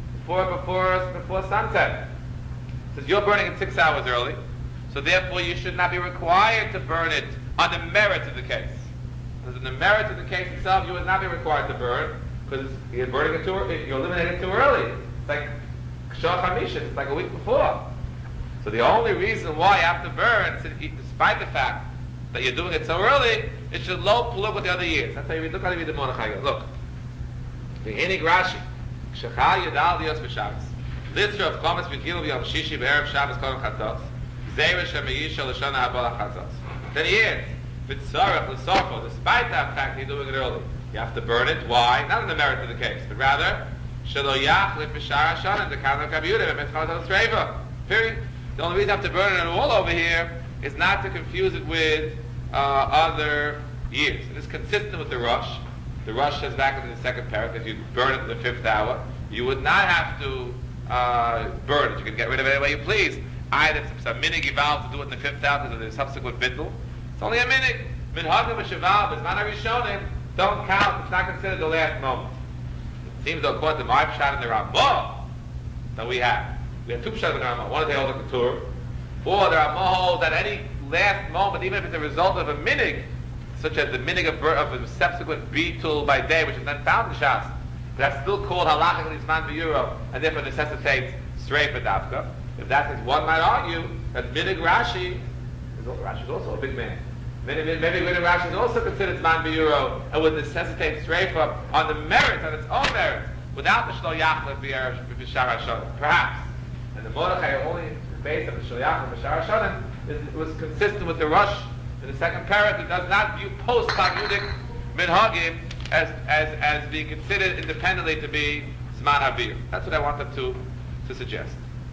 before sunset. Says you're burning it 6 hours early, so therefore you should not be required to burn it on the merit of the case. Because in the merit of the case itself, you would not be required to burn, because you're burning it you're eliminating it too early. It's like Kshor Chamishin, it's like a week before. So the only reason why you have to burn, despite the fact that you're doing it so early, it should low plug with the other years. That's how you read. Look how you read the Mordechai. Look. The Hinig Rashi. Shechal Yadal Dios B'Shabbos. Litzra of Chometz V'Gil B'Yom Shishi B'Erev Shabbos Kodem Chatzos. Zeira Shemeyisha L'Shana Haba Chatzos. Then he adds, V'Tzorach L'Sofo. Despite that fact that you're doing it early, you have to burn it. Why? Not in the merit of the case, but rather Shelo Yachlif B'Shar Hashanah the Kanah Kabiyudah V'Metz Chometz L'Sreiva. Period. The only reason you have to burn it at all over here is not to confuse it with other years. It is consistent with the Rosh. The Rosh says back in the second parak that you burn it in the 5th hour. You would not have to burn it. You can get rid of it any way you please. Either it's a minig evolved to do it in the 5th hour because of the subsequent bittul. It's only a minig. Minhagim v'sheval, but Zman HaRishonim don't count. It's not considered the last moment. It seems though, according to my pshat in the Rambam that we have two pshat in the Rambam. One is the Old Ketur, or the Rambam holds that any last moment, even if it's a result of a minig, such as the minig of a subsequent bitul by day, which is then found in Shas, that's still called halachically zman b'yuro, and therefore necessitates streifa dafka. If that is, one might argue that minig Rashi is also a big man. Maybe minig Rashi is also considered zman b'yuro and would necessitate streifa on the merits, on its own merits, without the shlo yachlef b'shar hashanah. Perhaps, and the Mordechai only based on the shlo yachlef b'shar hashanah was consistent with the Rosh. In the second parak, he does not view post-Talmudic minhagim as being considered independently to be Zman Havir. That's what I wanted to suggest.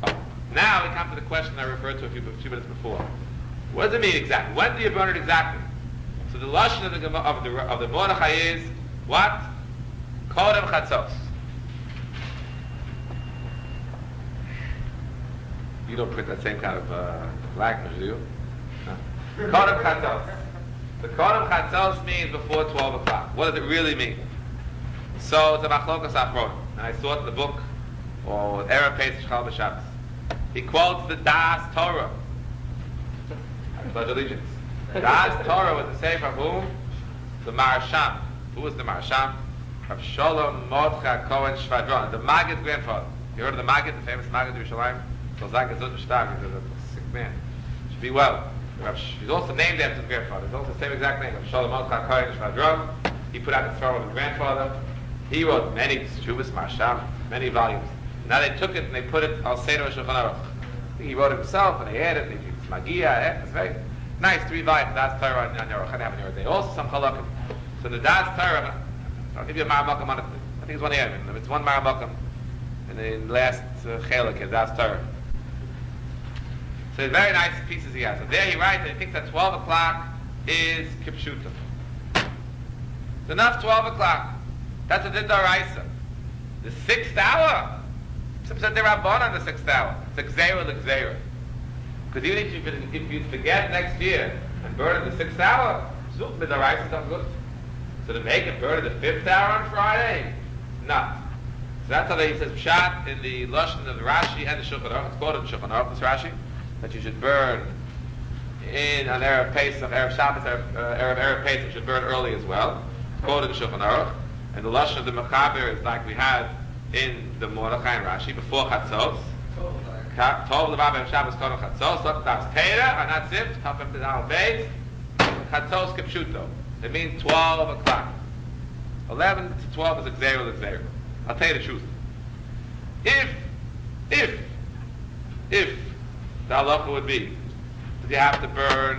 Now we come to the question I referred to a few minutes before. What does it mean exactly? When do you burn it exactly? So the lashon of the Mordechai is what? Kodem Chatzos. You don't print that same kind of language, do you? Kodem Chatzos. The Kodem Chatzos means before 12 o'clock. What does it really mean? So it's a Machlokas Achronim. And I saw it in the book, or Erev Pesach Chal B'Shabbos. He quotes the Das Torah. I pledge allegiance. Das Torah was the sefer of whom? The Marasham. Who was the Marasham? Of Sholom Mordechai Cohen Shvadron, the Maggid's grandfather. You heard of the Maggid, the famous Maggid of Yerushalayim? So Zak is He's a sick man. Should be well. He's also named after his grandfather. He's also the same exact name. Sholom Mordechai Cohen Shvadron. He put out the Torah of his grandfather. He wrote many Shuvas Marasham, many volumes. Now they took it and they put it al Seder Shulchan Aruch. He wrote it himself and they added it. It's Magia. It's very nice 3 volumes. Das Torah on your Aruch. They also some halakim. So the Das Torah, I'll give you a Maramakam on it. I think it's one area. It's one Maramakam in the last Chelik is Das Torah. So it's very nice pieces he has. So there he writes that he thinks that 12 o'clock is Kipshuta. It's enough 12 o'clock. That's a Din D'Oraisa. The 6th hour. Some said they're Rabban on the 6th hour. It's Xera l'Xera. Because even if you forget next year and burn in the 6th hour, Zuch Din D'Oraisa is not good. So to make it burn in the 5th hour on Friday, not. So that's how he says Pshat in the Lashon of the Rashi and the Shulchan Aruch. It's quoted in the Shulchan Aruch, this Rashi, that you should burn in an Erev Pesach, Erev Shabbos, Erev Pesach should burn early as well, quoted in Shulchan Aruch. And the lashon of the Mechaber is like we had in the Mordechai and Rashi before Chatzos. Tov levav Shabbos kodem Chatzos. Look, that's Teira, and that's it. Chafim Tedal Beis. Chatzos kipshuto. It means 12 o'clock. 11 to 12 is Xeril. I'll tell you the truth. If the halacha would be that you have to burn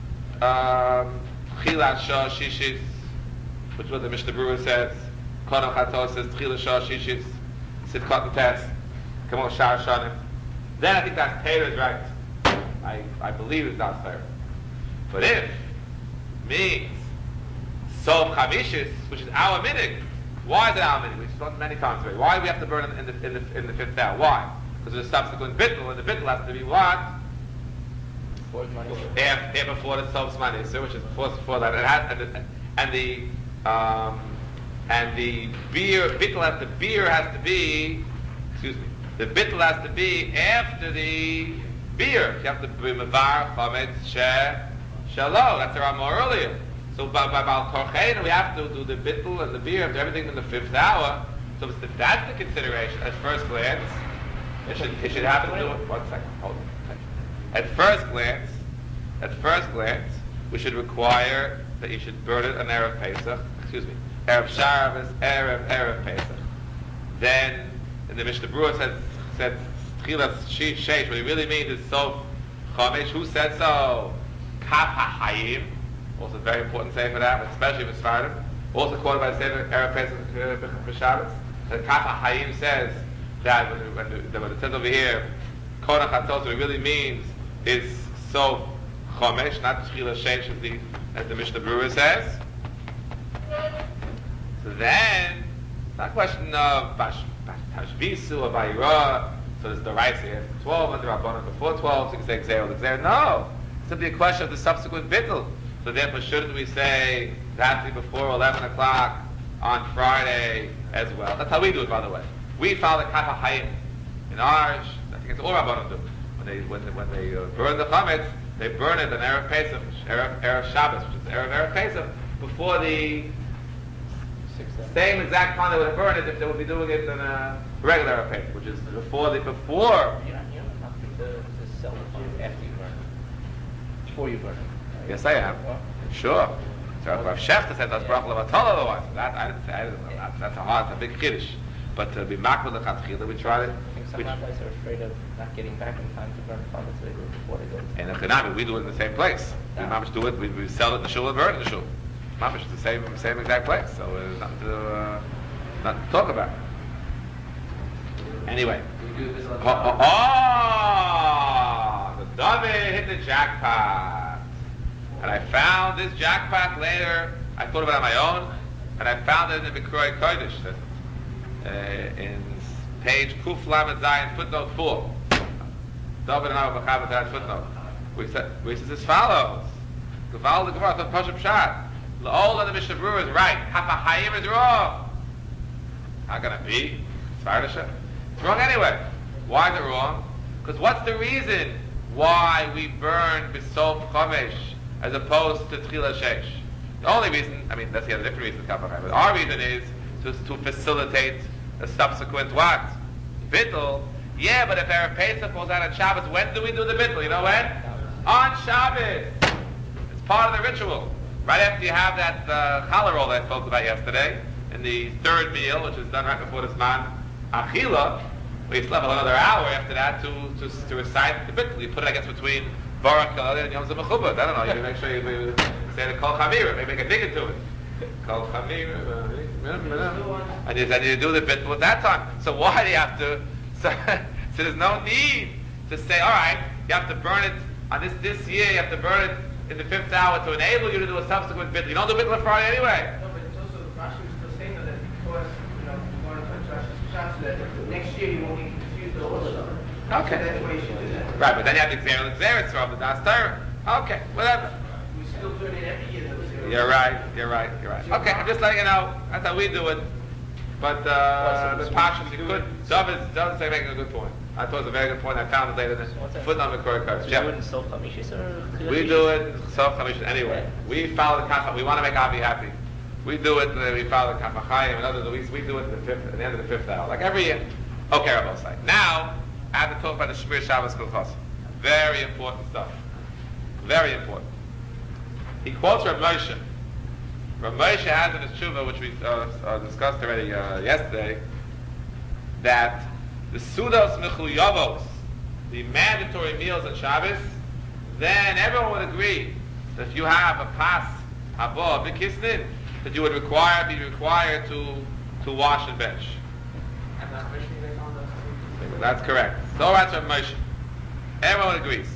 Chilat Shah Shishis, which is what the Mishnah Berurah says. Kodem Chatzos says Chilat Shah Shishis, Sitkot and Tess, Kamol Shar Shanim. Then I think that's Torah is right. I believe it's not fair. But if means Sof Chavishis, which is our minig, why is it our minig? We've spoken many times already. Why do we have to burn in the fifth hour? Why? Because there's a subsequent bittul, and the bittul has to be what? Before the Sof Zman, which is before that. It has, and the beer has to be, the bittul has to be after the beer. You have to be mevar chametz shelo. That's our more earlier. So by Baal Korchein, we have to do the bittul and the beer after everything in the fifth hour. So if that's the consideration at first glance, it should happen to do it. 1 second, hold on. At first glance, we should require that you should burn it on Erev Pesach. Erev Shabbos, Erev Pesach. Then, in the Mishnah Berurah said Tchilas Sheish. What he really means is Sof Chomesh. Who said so? Kaf HaHayim. Also very important to say for that, especially with Sfardim. Also quoted by the Sefer Erev Pesach for Shabbos. That Kaf HaHayim says that when it says over here, Kodem Chatzos, what it really means is Sof Chomesh, not Tchilas Sheish as the Mishnah Berurah says. So then, not a question of Tashvisu or Vayira, so there's the rights here, 12 and the Rabbanon before 12, so you can say Xer. No, it's simply a question of the subsequent bittul. So therefore, shouldn't we say that before 11 o'clock on Friday as well? That's how we do it, by the way. We follow the Kaf HaHayim. In ours, I think it's all Rabbanon do. When they burn the chametz, they burn it on Erev Pesach, Erev Shabbos, which is Erev Pesach, before the same exact time they would have burned it if they would be doing it in a regular Erev Pesach, which is before. You don't have to sell it after you burn it. Before you burn it. Yes, I am. Well, sure. So Rav Shefta said that's Baruch Levatol otherwise. That I didn't know. That's a big kiddush. But to be makbel the chatchila, we try to. I think some rabbis are afraid of not getting back in time to burn the chametz, so they do it before they go. And in Chanami, we do it in the same place. We mamish do it. We sell it in the shul and burn it in the shul. Mamish is the same exact place. So there's nothing to talk about. Anyway. We do this on The David hit the jackpot. And I found this jackpot later. I thought about it on my own, and I found it in the Bikroi Kodesh. In page Kuf Lamed Zayin, footnote 4. David and I were mechaber that footnote. We says as follows: Gaval the Gemara on Pashup Shad. The old of the Mishnah Berurah is right. Kaf HaHayim is wrong. How can it be? It's wrong anyway. Why is it wrong? Because what's the reason why we burn B'Sof Chomesh as opposed to Tchila Sheish? The only reason, that's the other different reason, but our reason is to facilitate a subsequent what? Bittul. Yeah, but if Erev Pesach falls out on Shabbos, when do we do the bittul? You know when? On Shabbos. It's part of the ritual. Right after you have that challah roll that I spoke about yesterday, in the third meal, which is done right before the Zman Achila, we still have another hour after that to recite the bittul. You put it, I guess, between Barak and Yom Zimachubad. I don't know. You make sure you say the Kol Chamira. Maybe make a dig into it. Kol Chamira. And you do the bittul at that time. So why do you have to? So there's no need to say, all right, you have to burn it on this year. You have to burn it in the fifth hour to enable you to do a subsequent bittul. You don't do bittul on Friday anyway. No, but it's also Rashi was still saying that because you want to put Rashi's chance that next year you won't get confused with all the stuff. Okay. So that's why you should do that. Right, but then you have to examine it's from the Das Torah. Okay, whatever. We still do it every year. You're right. Okay, I'm just letting you know. That's how we do it. But the Pashas, you could. David say making a good point. I thought it was a very good point. I found it later in the footnote of Korah cards. Do you do it in Sof Chamishis or? We do it in Sof Chamishis anyway. We follow the Kach. We want to make Avi happy. We do it. We follow the Kach Machayim and others. We do it at the end of the fifth hour, like every year. Okay, Rabbi Osai. Now I have to talk about the Shmir Shabbos Kolchos. Very important stuff. Very important. He quotes Rav Moshe. Rav Moshe has in his tshuva, which we discussed already yesterday, that the Sudos Mechuyavos, the mandatory meals on Shabbos, then everyone would agree that if you have a pas haba b'kisnin, that you would be required to wash and bench. And that's Moshe based on those. That's correct. So that's Rav Moshe. Everyone agrees.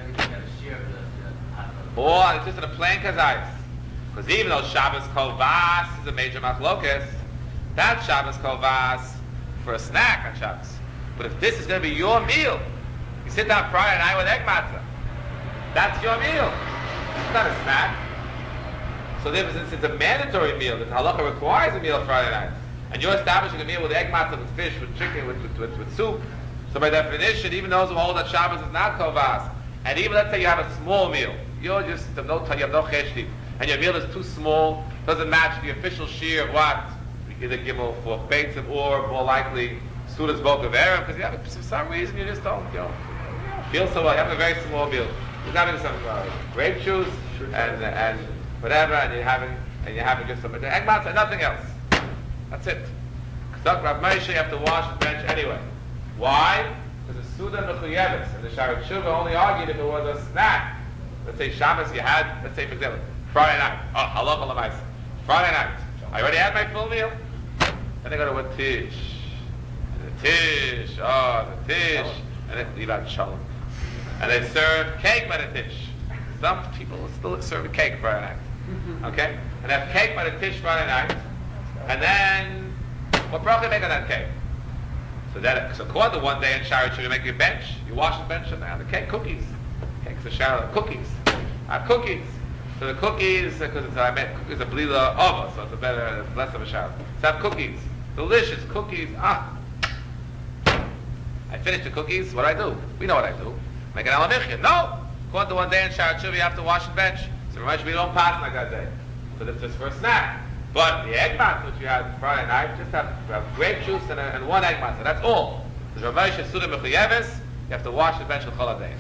Or it's just in a plain kazayis. Because even though Shabbos Kovas is a major machlokes, that's Shabbos Kovas for a snack on Shabbos. But if this is going to be your meal, you sit down Friday night with egg matzah. That's your meal. It's not a snack. So therefore, since it's a mandatory meal, the halacha requires a meal Friday night, and you're establishing a meal with egg matzah, with fish, with chicken, with soup, so by definition, even those who hold that Shabbos is not Kovas, and even let's say you have a small meal, you have no cheshtiv, and your meal is too small, doesn't match the official shear of what? Either gimel for beitzim or more likely sudas bokav erev, because you have for some reason you just don't feel so well. You have a very small meal. You're having some grape juice and whatever, and you're having just some egg matzah, nothing else. That's it. K'sak Rav Moshe, you have to wash and bench anyway. Why? Because the Suda Mechuyeves and the Shara Tshuva only argued if it was a snack. Let's say Shabbos you had, let's say for example, Friday night. Oh, halacha l'maisa. Friday night. I already had my full meal. Then they go to a tish. And the tish. And then leave out shalom. And they serve cake by the tish. Some people still serve cake Friday night. Okay? And they have cake by the tish Friday night. And then, what bracha make on that cake? So according to one day in Shara Tshuva, you make your bench. You wash the bench and the cake, cookies. Cake's a shower, cookies. Cookies. So the cookies, because cookies are blila ova, so it's less of a shower. So have cookies. Delicious cookies. I finish the cookies, what do? We know what I do. Make an alamichya. No! According to one day in Shara Tshuva, you have to wash and bench. So much we don't pass like that day. So that's just for a snack. But the egg matzah which you had Friday night, just have grape juice and one egg matzah. That's all. Because Rav Moshe Suda Mechuyeves, you have to wash and bench with chol days.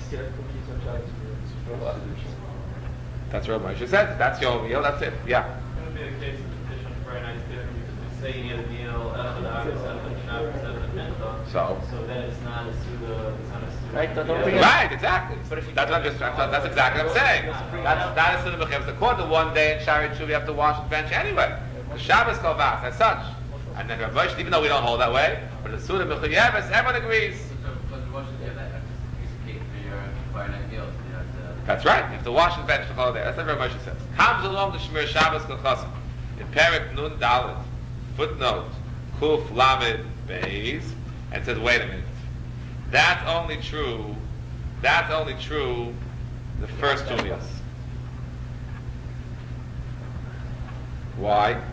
That's what Rav Moshe said. That's your meal. That's it. Yeah. It would be the case of the fish on Friday night too, because say you get a meal so then it's not a Suda. Right, exactly. That's exactly what I'm saying. That's not a Suda Mechuyeves. According to one day in Shari Tshuva, you have to wash and bench anyway. The Shabbos Kovas, as such. And then Rav Moshe, even though we don't hold that way, but the Suda Mechuyeves, everyone agrees. That's right. You have to wash and bench the whole day. That's what Rav Moshe says. Comes along the Shmir Shabbos Kolchosim in Perek Nun Dalet, footnote Kuf Lamed Beis, and says, wait a minute. That's only true the first 2 meals. Why?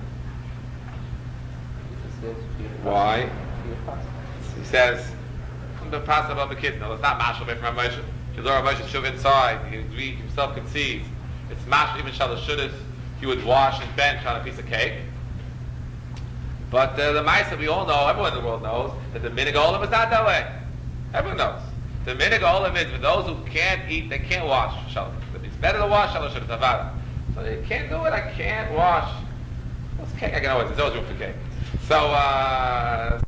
He says, the pass above the kid. No, it's not mashal from Rav Moshe. If you learn Rav Moshe Tshuva inside, he himself concedes. It's mashal even shalosh shudas. He would wash and bench on a piece of cake. But the Maisa, we all know, everyone in the world knows, that the minig olam is not that way. Everyone knows. The minig olam is for those who can't eat, they can't wash shalosh. It's better to wash shalosh shudas avada. So they can't do it. I can't wash. What's cake? I can always. There's always room for cake. So.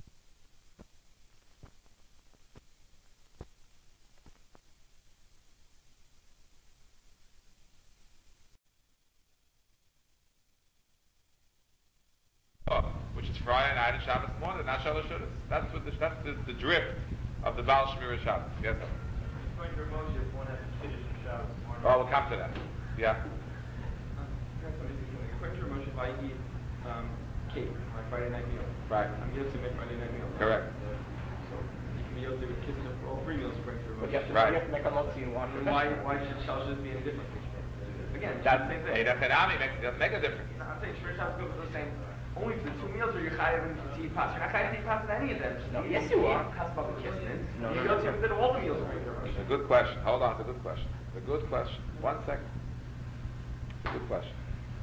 Which is Friday night and Shabbos morning, not Shalosh Shudas. That's the drift of the Baal Shmir Shabbos. Yes, sir. According to Rav Moshe, if one has to finish in Shabbos morning. Oh, we'll come to that. Yeah. According to Rav Moshe, if I eat cake, my Friday night meal, Right. I'm guilty of my Friday night meal. Correct. So you can be guilty with kisses of all 3 meals according to Rav But Moshe. you have to make a motzi in one. Then why should Shalosh be any different? Again, That's the same thing. Eidah Chedami doesn't make a difference. No, I'm saying Shmir Shabbos goes for the same. only for the 2 meals where you're chayav and to eat pasta. You're not chayav to eat pasta in any of them. No, yes, you are. No, you don't have to do all the meals for your It's a good question. Hold on, it's a good question. It's a good question. 1 second. It's a good question.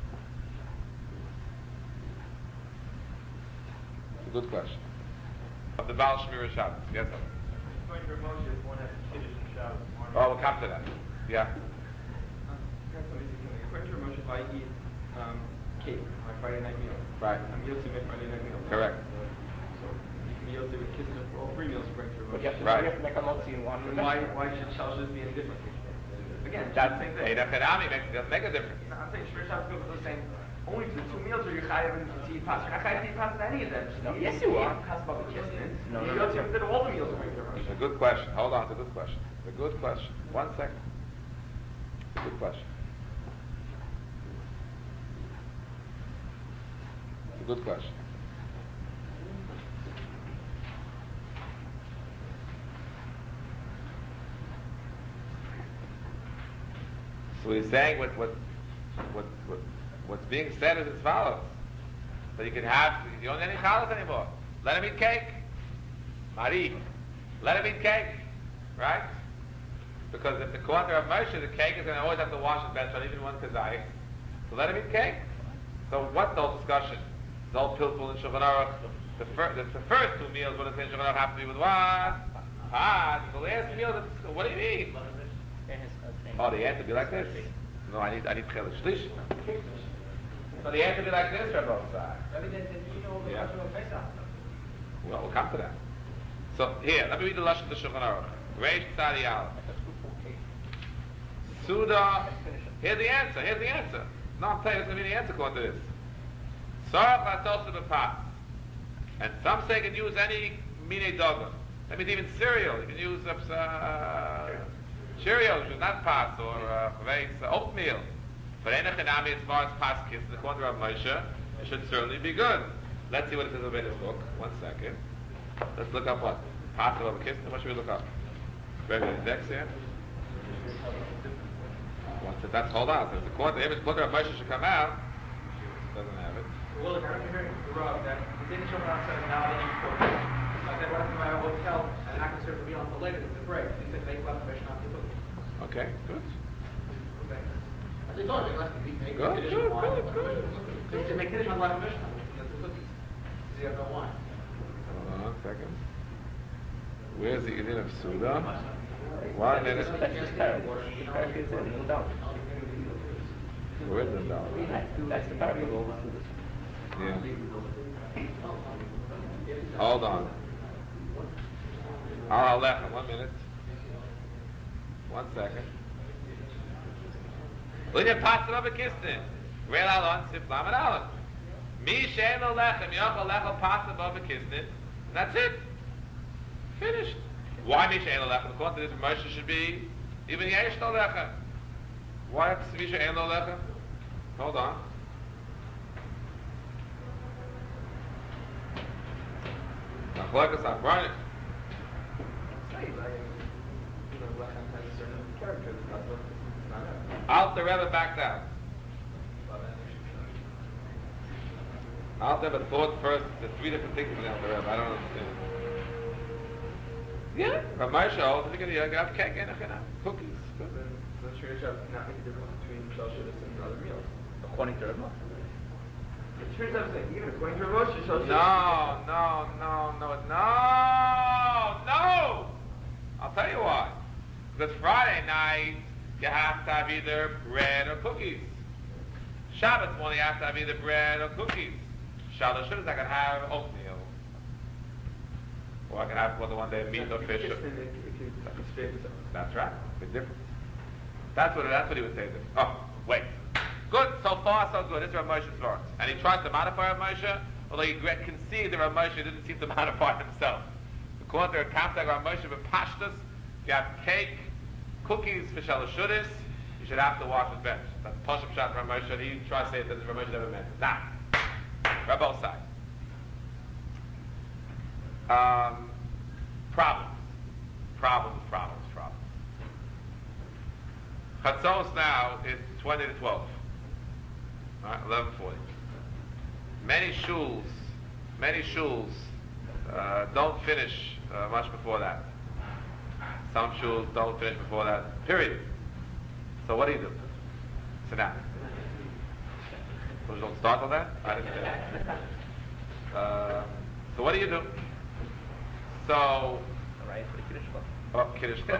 It's a good question. Of the Baal Shmira Shabbos. Yes, sir. Going to Rav Moshe, one has Kiddush and Shabbos. Oh, we'll come to that. Yeah. According to Rav Moshe, if I eat cake, my Friday night meal, Right. I'm guilty with Friday night meal. Correct. So you can be guilty with kisses for all 3 meals according to Rav But Moshe. you Right. have to make a motzi in one. Why should Shalshas be any different? Again, That's the same thing. Hey, that Chedami doesn't make a difference. No, I'm saying Shmir Shabbos goes the same. Only for the 2 meals where you're chayav and to eat pasta. You're not chayav to eat pasta in any of them. No, yes, you are. No, you don't have to do all the meals for your It's a good question. Hold on, it's a good question. It's a good question. 1 second. It's a good question. It's a good question. So he's saying what's being said is as follows. That you don't need any challahs anymore. Let him eat cake. Marie. Let him eat cake. Right? Because if the corner of Moshe, the cake is going to always have to wash his bench on even one kazayik. So let him eat cake. So what's the whole discussion? The whole pilpul and Shulchan Aruch. The first 2 meals, what does Shulchan Aruch have to be with what? The last meal, what do you mean? Oh, the answer be like this? No, I need chelik shlish. So the answer be like this, Rabbi Osai. Yeah. Well, we'll come to that. So here, let me read the lashon of the Shulchan Aruch. Reish Tzadi Aleph. Suda. Here's the answer. Here's the answer. No, I'm telling you, this is going to be the answer according to this. Sarach latosa b'pas. And some say you can use any mine dogma. That means even cereal. You can use Cheerios, which is not pas, or oatmeal. But Enochinami, as far as paskis, in the corner of Moshe, it should certainly be good. Let's see what it says over in his book. 1 second. Let's look up what? Pas of a kiss. What should we look up? Very index here. That's hold on. So the image corner of Moshe should come out. Doesn't have it. Well, look, I don't hear Rob that the didn't show up said now they important. So I said, what if I'm at a hotel and they're not going to serve the meal until later? It's a break. He said, make left fish, not the cookies. Okay, good. Okay. They thought they left the make Good, Kiddush good, wine. good. They said, make Kiddush on left fish, that's the cookies. Because you have no wine. Hold on a second. Where's the Indian of Suda? 1 minute. That's just terrible. Perfect is in the dog. Where is the dollar? That's the parable. Yeah. Hold on. Al Lechem, 1 minute. 1 second. William passed it over Kistin. Real Alon, Sif Lamed Aleph. Mi Shein Lo Lechem, Yochel Lechel passed it over Kistin. That's it. Finished. Why Mi Shein Lo Lechem? According to this, Moshe should be even Yesh Lo Lechem. Why Mi Shein Lo Lechem? Hold on. Nachlokas Achronim. Alter Rebbe backed out. Alter Rebbe thought first the 3 different things in Alter Rebbe. I don't understand. Yeah, Rav Moshe holds you can have cake and cookies. So Shmir Shabbos cannot make a difference between Shalshas and other meals. According to Rav Moshe. Shmir Shabbos saying, even according to Rav Moshe, Shalshas... No! I'll tell you why. Because Friday night, you have to have either bread or cookies. Shabbos morning, you have to have either bread or cookies. Shabbos I can have oatmeal. Or I can have whether one day meat or fish. That's right. Big difference. That's what he would say. Oh, wait. Good. So far, so good. This is Rav Moshe's verse. And he tries to modify Rav Moshe, although he conceded that Rav Moshe didn't seem to modify himself. According to Kamtag Rav Moshe with pashtus, if you have cake, cookies for shalashudis, you should have to wash his bench. That's Pashup Shat Rav Moshe, and he tries to say that Rav Moshe never meant it. Now, Rav Osai. Problems. Chatzos now is 20 to 12. All right, 11:40. many shuls don't finish much before that. Some shuls don't finish before that, period. So what do you do? Sit down. So you don't start on that? I didn't say that. So what do you do? So, Kiddush Club.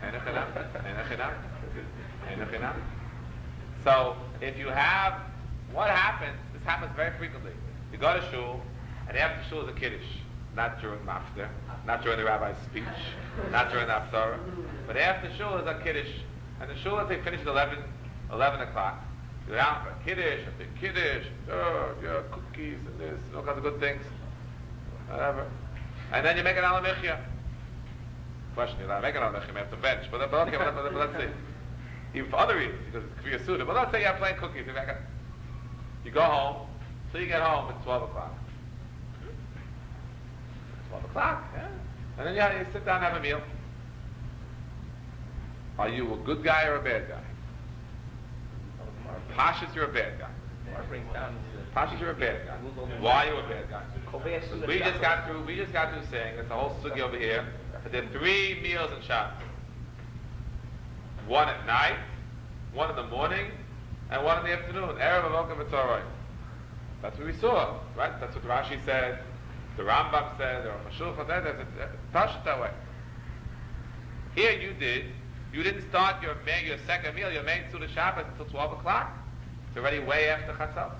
So, if you have, what happens, this happens very frequently. You go to shul, and after shul is a Kiddush. Not during Mafter, not during the rabbi's speech, not during the Haftarah. But after shul is a Kiddush. And the shul, let's say, finishes 11 o'clock. You go out for a Kiddush, a big Kiddush, cookies and this, and all kinds of good things. Whatever. And then you make an alamichya. Question, you're not making an alamichya, you have to bench. But okay, but let's see. Even for other reasons, because it's Kriya Suda. But let's say you're playing cookies. You go home, so you get home at 12 o'clock. 12 o'clock, yeah. And then you sit down and have a meal. Are you a good guy or a bad guy? Pashas, you're a bad guy. Pashas, you're a bad guy. Why are you a bad guy? We just got through saying there's a whole sugi over here. That there are 3 meals in Shabbos. One at night, one in the morning, and one in the afternoon. Erev Avoka V'Tzorah. That's what we saw, right? That's what Rashi said, the Rambam said, the Rosh Hashulchan said. That's Pashas that way. Here you didn't start your second meal, your main Suda Shabbos until 12 o'clock. It's already way after Chatzos.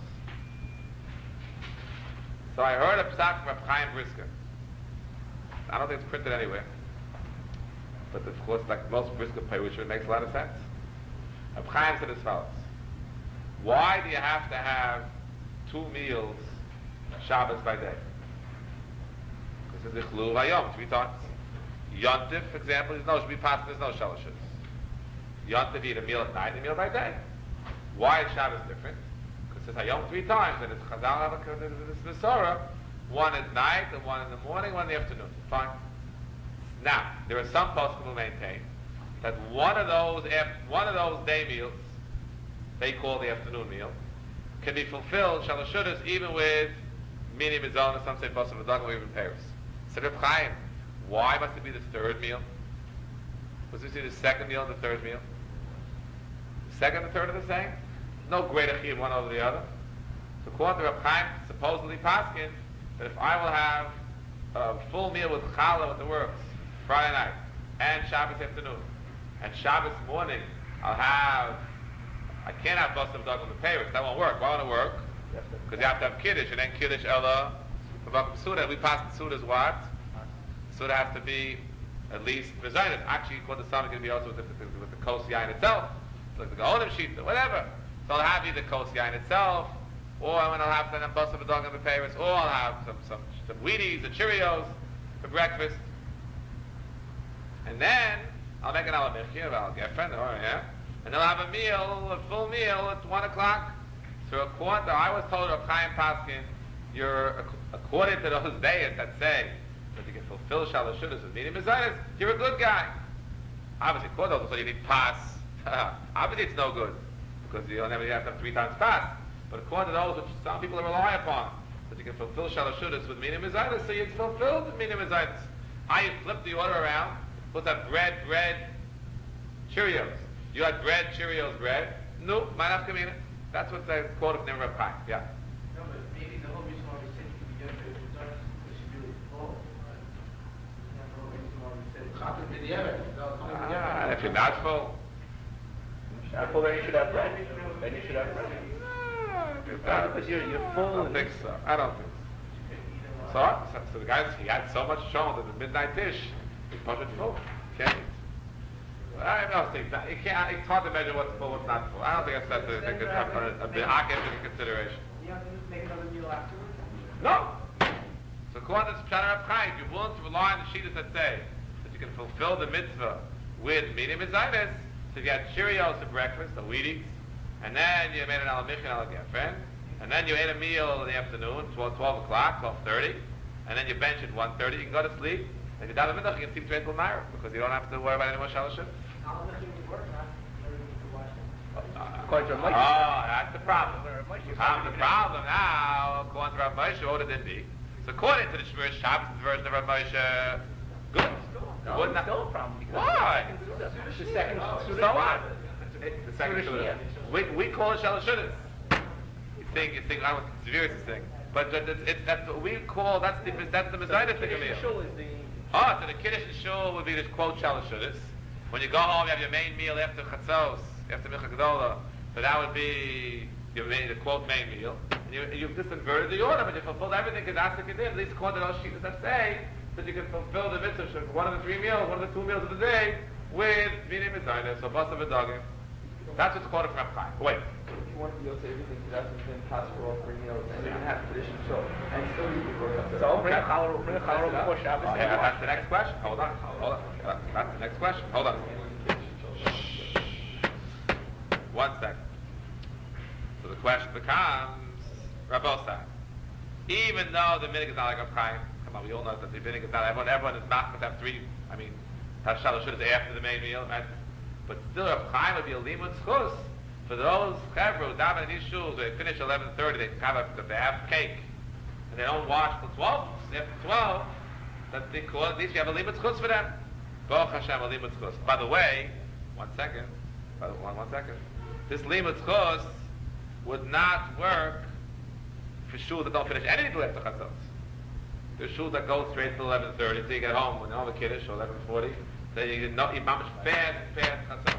So I heard a psak from Chaim Brisker. I don't think it's printed anywhere. But of course, like most Brisker Perushim, it makes a lot of sense. Chaim said as follows. Why do you have to have 2 meals Shabbos by day? Because it's Ichlu Vayom, 3 times. Yontif, for example, there's no shalashus. Yontif, you eat a meal at night and a meal by day. Why is Shabbos different? Because it's Hayom 3 times, and it's Chazal, this Nesorah, one at night, and one in the morning, one in the afternoon. Fine. Now, there are some poskim who maintain that one of those day meals, they call the afternoon meal, can be fulfilled, shalashus, even with mini mizona, some say poskim v'dagma, or even Paris. So Reb Chaim, why must it be the 3rd meal? Was this the 2nd meal and the 3rd meal? The 2nd and the 3rd are the same? No greater chiyuv one over the other. So according to Reb Chaim, supposedly paskin, that if I will have a full meal with challah with the works, Friday night, and Shabbos afternoon, and Shabbos morning, I can't have bus of dog on the payers. That won't work. Why won't it work? Because you have to have Kiddush, and then Kiddush Ella, Suda. We pass the Suda's what? Suda has to be at least Mezainis. Actually, according to some, it can be also with the Kos Yain itself. So like the Olim Sheet, whatever. So I'll have either Kos Yain itself, or I'm going to have some bus of a dog on the payers, or I'll have some Wheaties or Cheerios for breakfast. And then I'll make an alamichya, I'll get a friend, and then I'll have a full meal at 1 o'clock. So according to, I was told of Chaim Paskin, according to those days that say that you can fulfill Shalashudas with meaning Messiahs, you're a good guy. Obviously, according to those, so you need pass. Obviously, it's no good, because you have to have 3 times pass. But according to those which some people rely upon, that you can fulfill Shalashudas with meaning Messiahs, so it's fulfilled with meaning Messiahs. I flip the order around. Put that bread, Cheerios. You had bread, Cheerios, bread. No, might have come in. That's what the quote of Nimrod Pie. Yeah. No, but maybe the whole reason why we said you could be younger is because she really full. That's the whole reason why we said And if you're not full, then you should have bread. Because you're full. I don't think so. So the guy, he had so much shown that the midnight dish, he put it full. Can't eat. I don't think that. It's hard to measure what's full, what's not full. I don't think that's a consideration. You have to make another meal afterwards? No. So according to Pshat Rav Chaim, if you're willing to rely on the Shitas that say that you can fulfill the mitzvah with medium mizaynis, so if you had Cheerios for breakfast, or Wheaties, and then you made an alamichya and al-gefen, and then you ate a meal in the afternoon, 12 o'clock, 12:30, and then you bench at 1:30, you can go to sleep, and you daven middag, you can sleep straight till Naira, because you don't have to worry about any more shalashim. Alamichya would work, not everything to watch them. According to Rav Moshe. Oh, that's the problem. Rav Moshe, The problem now, according to Rav Moshe, what did it be? So according to the Shmir Shabbos version of Rav Moshe, good. No, it's still a problem. Because Why? The second Suda. So what? The second Suda. We call it Shalosh Shudas. You think, I don't know what the Severus is saying. But that's what we call, that's the Mizayda thing of it. Shul is the... Oh, so the Kiddush and Shul would be this quote Shalosh Shudas. When you go home, you have your main meal after Chatzos, after Mincha Gedola. So that would be your main, the quote main meal. And you've just inverted the order, but you fulfilled everything because that's the Kedin. At least according to those sheets that say that you can fulfill the mitzvah of one of the 3 meals, one of the 2 meals of the day with Minim Mizayna, so Basa V'Dagim. That's what's called from Chaim. Wait. If you want to be able to say everything, that's been possible for meals, and you can have tradition show, and still you can work up there. So bring a challah before Shabbos. Oh, yeah, that's the next question. Hold on. That's the next question. Hold on. 1 second. So the question becomes, Rabosai, even though the minig is not like a prime, come on, we all know that the minig is not, everyone is not going to have 3, Shalosh Shudas after the main meal, right? But still, Rav Chaim would be a limud schus for those chevra who daven in these shuls. They finish 11:30. They have cake, and they don't wash till 12. After 12, that they call, at least you have a limud schus for them. Baruch Hashem, a limud schus. By the way, 1 second. One second. This limud schus would not work for shuls that don't finish anything till after chatzos. There's shuls that go straight till 11:30. So you get home when you're home with kiddush or 11:40. Then you know you mamish fast chatzos.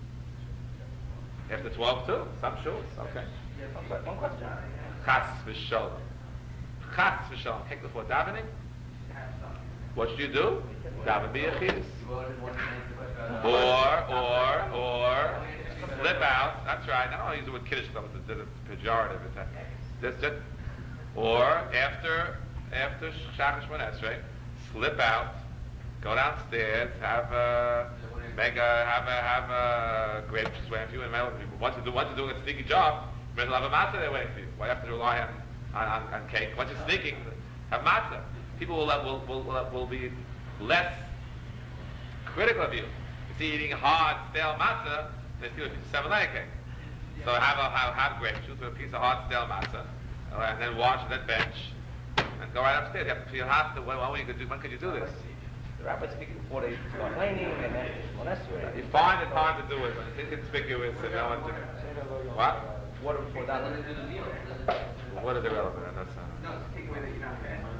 After 12 too. Some shuls. Okay. One question. Chas v'sholom. Chas v'sholom. Cake before davening. What should you do? Daven b'yachidus. Or slip out. That's right. I don't use the word kiddush because it's pejorative. Just or after Shachar Shmona Esrei, slip out, go downstairs, have a grape juice waiting for you. And once you're doing a sneaky job, you might have a matzah there waiting for you. Why you have to rely on cake? Once you're sneaking, have matzah. People will be less critical of you. You see, eating hard, stale matzah, they steal a piece of 7-layer cake. So have grape juice with a piece of hard, stale matzah, and then wash that bench, and go right upstairs. You have to feel hot. When could you do this? The rabbis speak before they start cleaning, and then You find the time to do it when it's inconspicuous and no one. What? water before that. What is irrelevant? That's No, it's take away that you're not fast.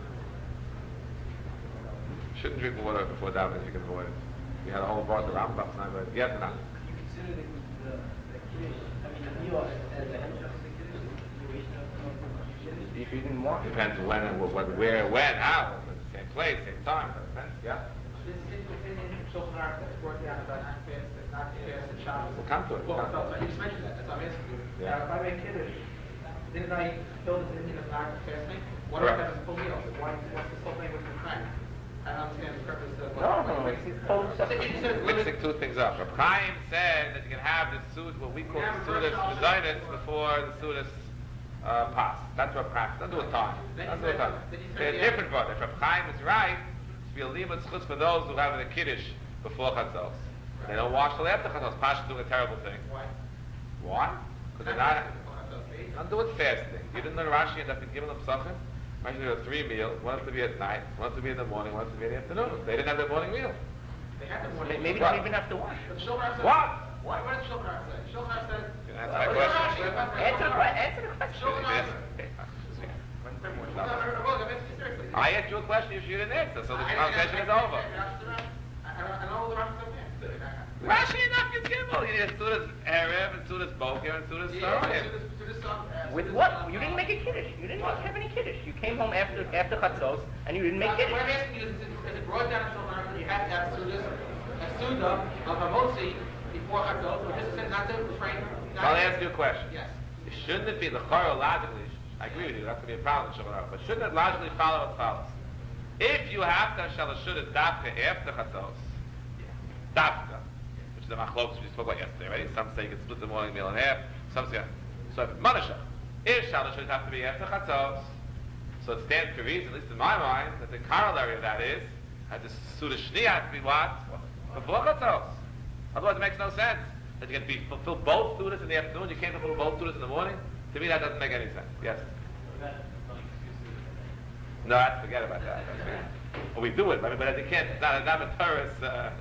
Shouldn't drink water before davening if you can avoid it. We had a whole bar, the Rambam, but yes, not. You consider the kiddush, the meal as a head of the kiddush, the continuation of If you didn't want it. Depends when and where, when, how. Same place, same time. Depends. Yeah. This is opinion from Shulchan Aruch that's working out about not fast and Shabbos. We'll come to it. Well, so you just mentioned that. That's what I'm asking you. Yeah. Now, if I make kiddush, didn't I build this in of not fasting? What Correct. if I have a full meal? What's this whole thing with the crack? I don't understand the purpose of No, it's totally separate. You said it's Mixing two things up. Reb Chaim said that you can have the suit, what we call the sudas designers before the sudas pass. That's what practice. Don't do it time. Don't do it time. They're different for it. If Reb Chaim is right, to be a limud schutz for those who have the kiddush before chatzos. They don't wash till after chatzos. Pasha doing a terrible thing. Why? Why? Because they're not. Don't do it fasting. You didn't learn Rashi and have been given them psachim. Rashi there were 3 meals. One has to be at night, one has to be in the morning, one has to be in the afternoon. They didn't have their morning meal. They have the morning. Maybe they don't even have to wash. But the Shulchan Aruch says. What? What does the Shulchan Aruch say? Shulchan Aruch says. You can answer my question. Answer the question. Shulchan Aruch. I asked you a question you didn't answer, so the conversation is over. I know all the Rashi says. Rashi enough is gimel. You need Sudas Erev and Sudas Boker and Sudas Sarayim. With what? You didn't make a kiddush. You didn't have any kiddush. You came home after chatzos and you didn't make kiddush. What I'm asking you is it brought down to Shulchan Aruch that you have to have a suda of Hamotzi before chatzos, or just said not to refrain? I'll ask you a question. Yes. Shouldn't it be the chorah logically? I agree with you. That's going to be a problem in Shulchan Aruch. But shouldn't it logically follow as follows? If you have to have Shalosh Shudas dafka after chatzos, dafka, which is the machlokes we spoke about yesterday, right? Some say you can split the morning meal in half. Some say so. If manashah, if Shalosh Shudas have to be after chatzos, so it stands to reason, at least in my mind, that the corollary of that is that the Suda Shni has to be what? Before chatzos. Otherwise, it makes no sense. that you can fulfill both sudas in the afternoon, you can't fulfill both sudas in the morning. To me, that doesn't make any sense. Yes. No, forget about that. Well, we do it, but you can't. It's not a tourist.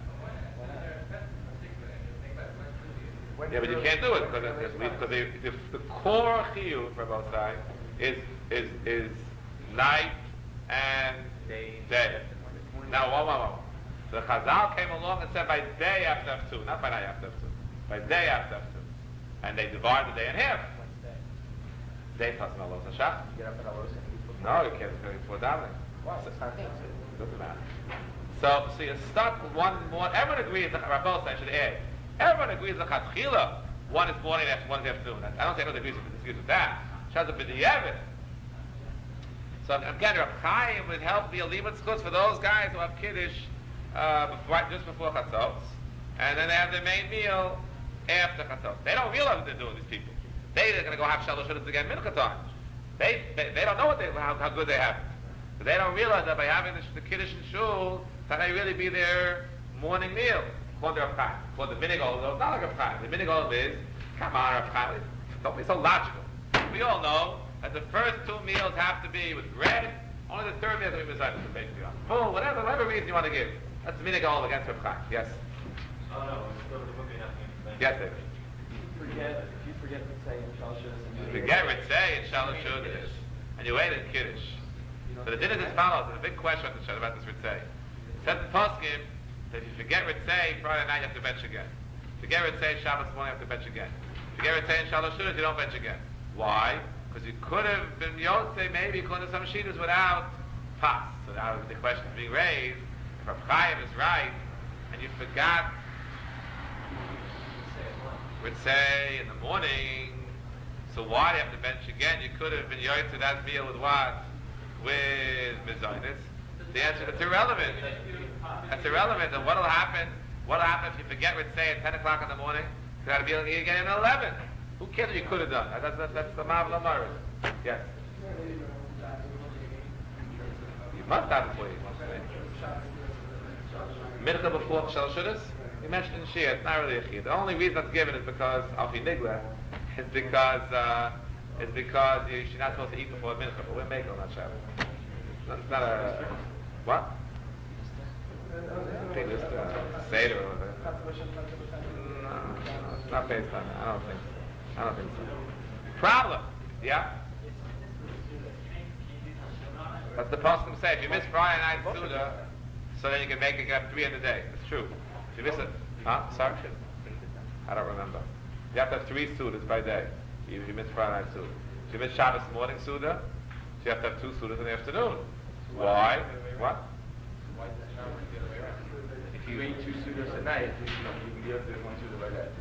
Yeah, but you can't do it because the core chiyuv for both sides is night and day. Now, whoa. So the Chazal came along and said by day after Aftu, not by night after Aftu, by day after Aftu, and they divided the day in half. Day plus no los hashach. No, you can't before davening. Doesn't matter. So you're stuck with one more. Everyone agrees. Rabbi I should add. Everyone agrees that Chatchila, one is morning after one is afternoon. I don't say anyone agrees with that. Shaz a b'di'evet. So again, Rav Chaim would help the Alimat schools for those guys who have Kiddush just before Chatzos, and then they have their main meal after Chatzos. They don't realize what they're doing, these people. They're going to go have Shalosh Shudas again Mincha time. They don't know how good they have it. But they don't realize that by having the Kiddush in Shul, that may really be their morning meal. For the Rav Chaim. For the Minigol, though, not like Rav Chaim. The Minigol is, come on, Rav Chaim, don't be so logical. We all know that the first two meals have to be with bread, only the third meal has to be beside the basically on full, whatever reason you want to give. That's the Minigol against Rav Chaim. Yes? Oh no, it's still the book you have to Yes, David. If you forget to say in Shalosh, Forget Ritzay and Shalosh Shudas, and you ate in Kiddush. So the din is as follows. There's a big question about this Ritzay. It says in Poskim that if you forget Ritzay Friday night, you have to bench again. If you forget Ritzay Shabbos morning, you have to bench again. If you forget Ritzay and Shalosh Shudas, you don't bench again. Why? Because you could have been Yosei, maybe according to some Shitas, without pas. So now the question is being raised. If Rav Chaim is right, and you forgot Ritzay in the morning, so why do you have to bench again? You could have been Yosei that meal with what? With Mizonis. The answer is irrelevant. That's irrelevant. And what'll happen? What'll happen if you forget Ritzay at 10 o'clock in the morning? You got to be able to eat again at 11. Who cares what you could have done? That's the Mav Lamaris. Yes. You must have it for you. Mincha before Shalosh Shudas? You mentioned in Shia, it's not really a Chiyuv. The only reason that's given is because Alfi Nigla, is because you're not supposed to eat before Mincha, but we're making on Shabbos. It's not a what? I think it's Seder or whatever. No, it's not based on that. I don't think so. Problem, yeah? That's the Poskim say. If you miss Friday night Suda, so then you can make it get 3 in a day. It's true. If you miss it, sorry? I don't remember. You have to have 3 Sudas by day. If you miss Friday night Suda. If you miss Shabbos morning Suda, so you have to have 2 Sudas in the afternoon. Why? What? if you eat 2 sudas a night, you have to 1 suda by day.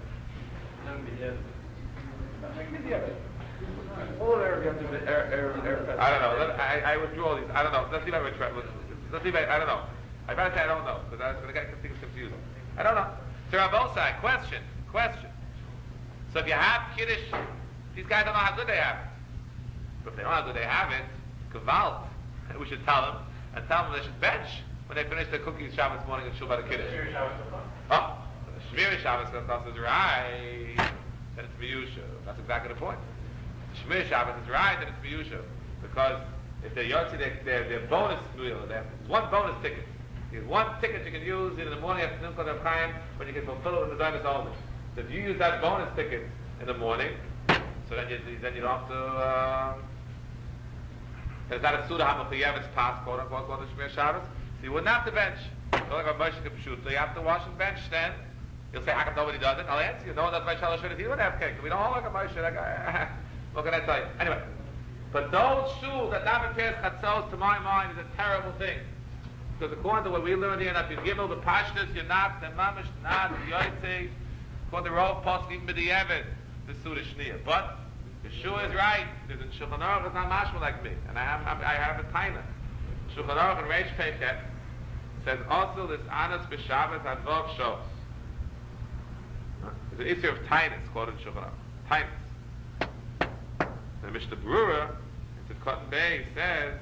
All Erev Yom Tov, I don't know. I withdraw all these. I don't know. Let's see if I withdraw. Let's see if I don't know. I better say I don't know because I was going to get things confused. I don't know. So Rabosai, question. So if you have Kiddush, these guys don't know how good they have it. But if they don't know how good they have it, Gewalt. We should tell them and tell them they should bench when they finish their cookies Shabbos morning and Shul by the Kiddush. Oh, the Shmiri Shabbos is right. Then it's Miyusha. That's exactly the point. The Shmiri Shabbos is right, then it's Miyusha. Because if they're Yotzi, their bonus meal, there's 1 bonus ticket. There's 1 ticket you can use in the morning, afternoon, because of time, but you can fulfill it with the Zionist only. So if you use that bonus ticket in the morning, so then you don't have to. There's not a Suda HaMachayevet's pass, quote unquote, on the Shmir Shabbos. So you wouldn't have to bench. So like a Moshe Kipshut, so you have to wash and bench then. You'll say, how come nobody does it? I'll answer you. No one does my Shalosh Shudas. He wouldn't have cake. We don't hold like a Moshe. What can I tell you? Anyway. But those shul that daven pairs chatzos, to my mind, is a terrible thing. Because according to what we learned here, that you give all the pashtas, you're not, the mamish, not, the yoytze, according to Rav Poskim, even b'di'evet, the Suda Shniya. But Yeshua is right. There's in Shulchan Aruch is not mashma like me, and I have a taina. Shulchan Aruch and Reish Pechet says also this anas b'Shabbos advov shos. There's an issue of tainus quoted in Shulchan Aruch. Tainus. And Mishnah Brura, in Cotton Bay, says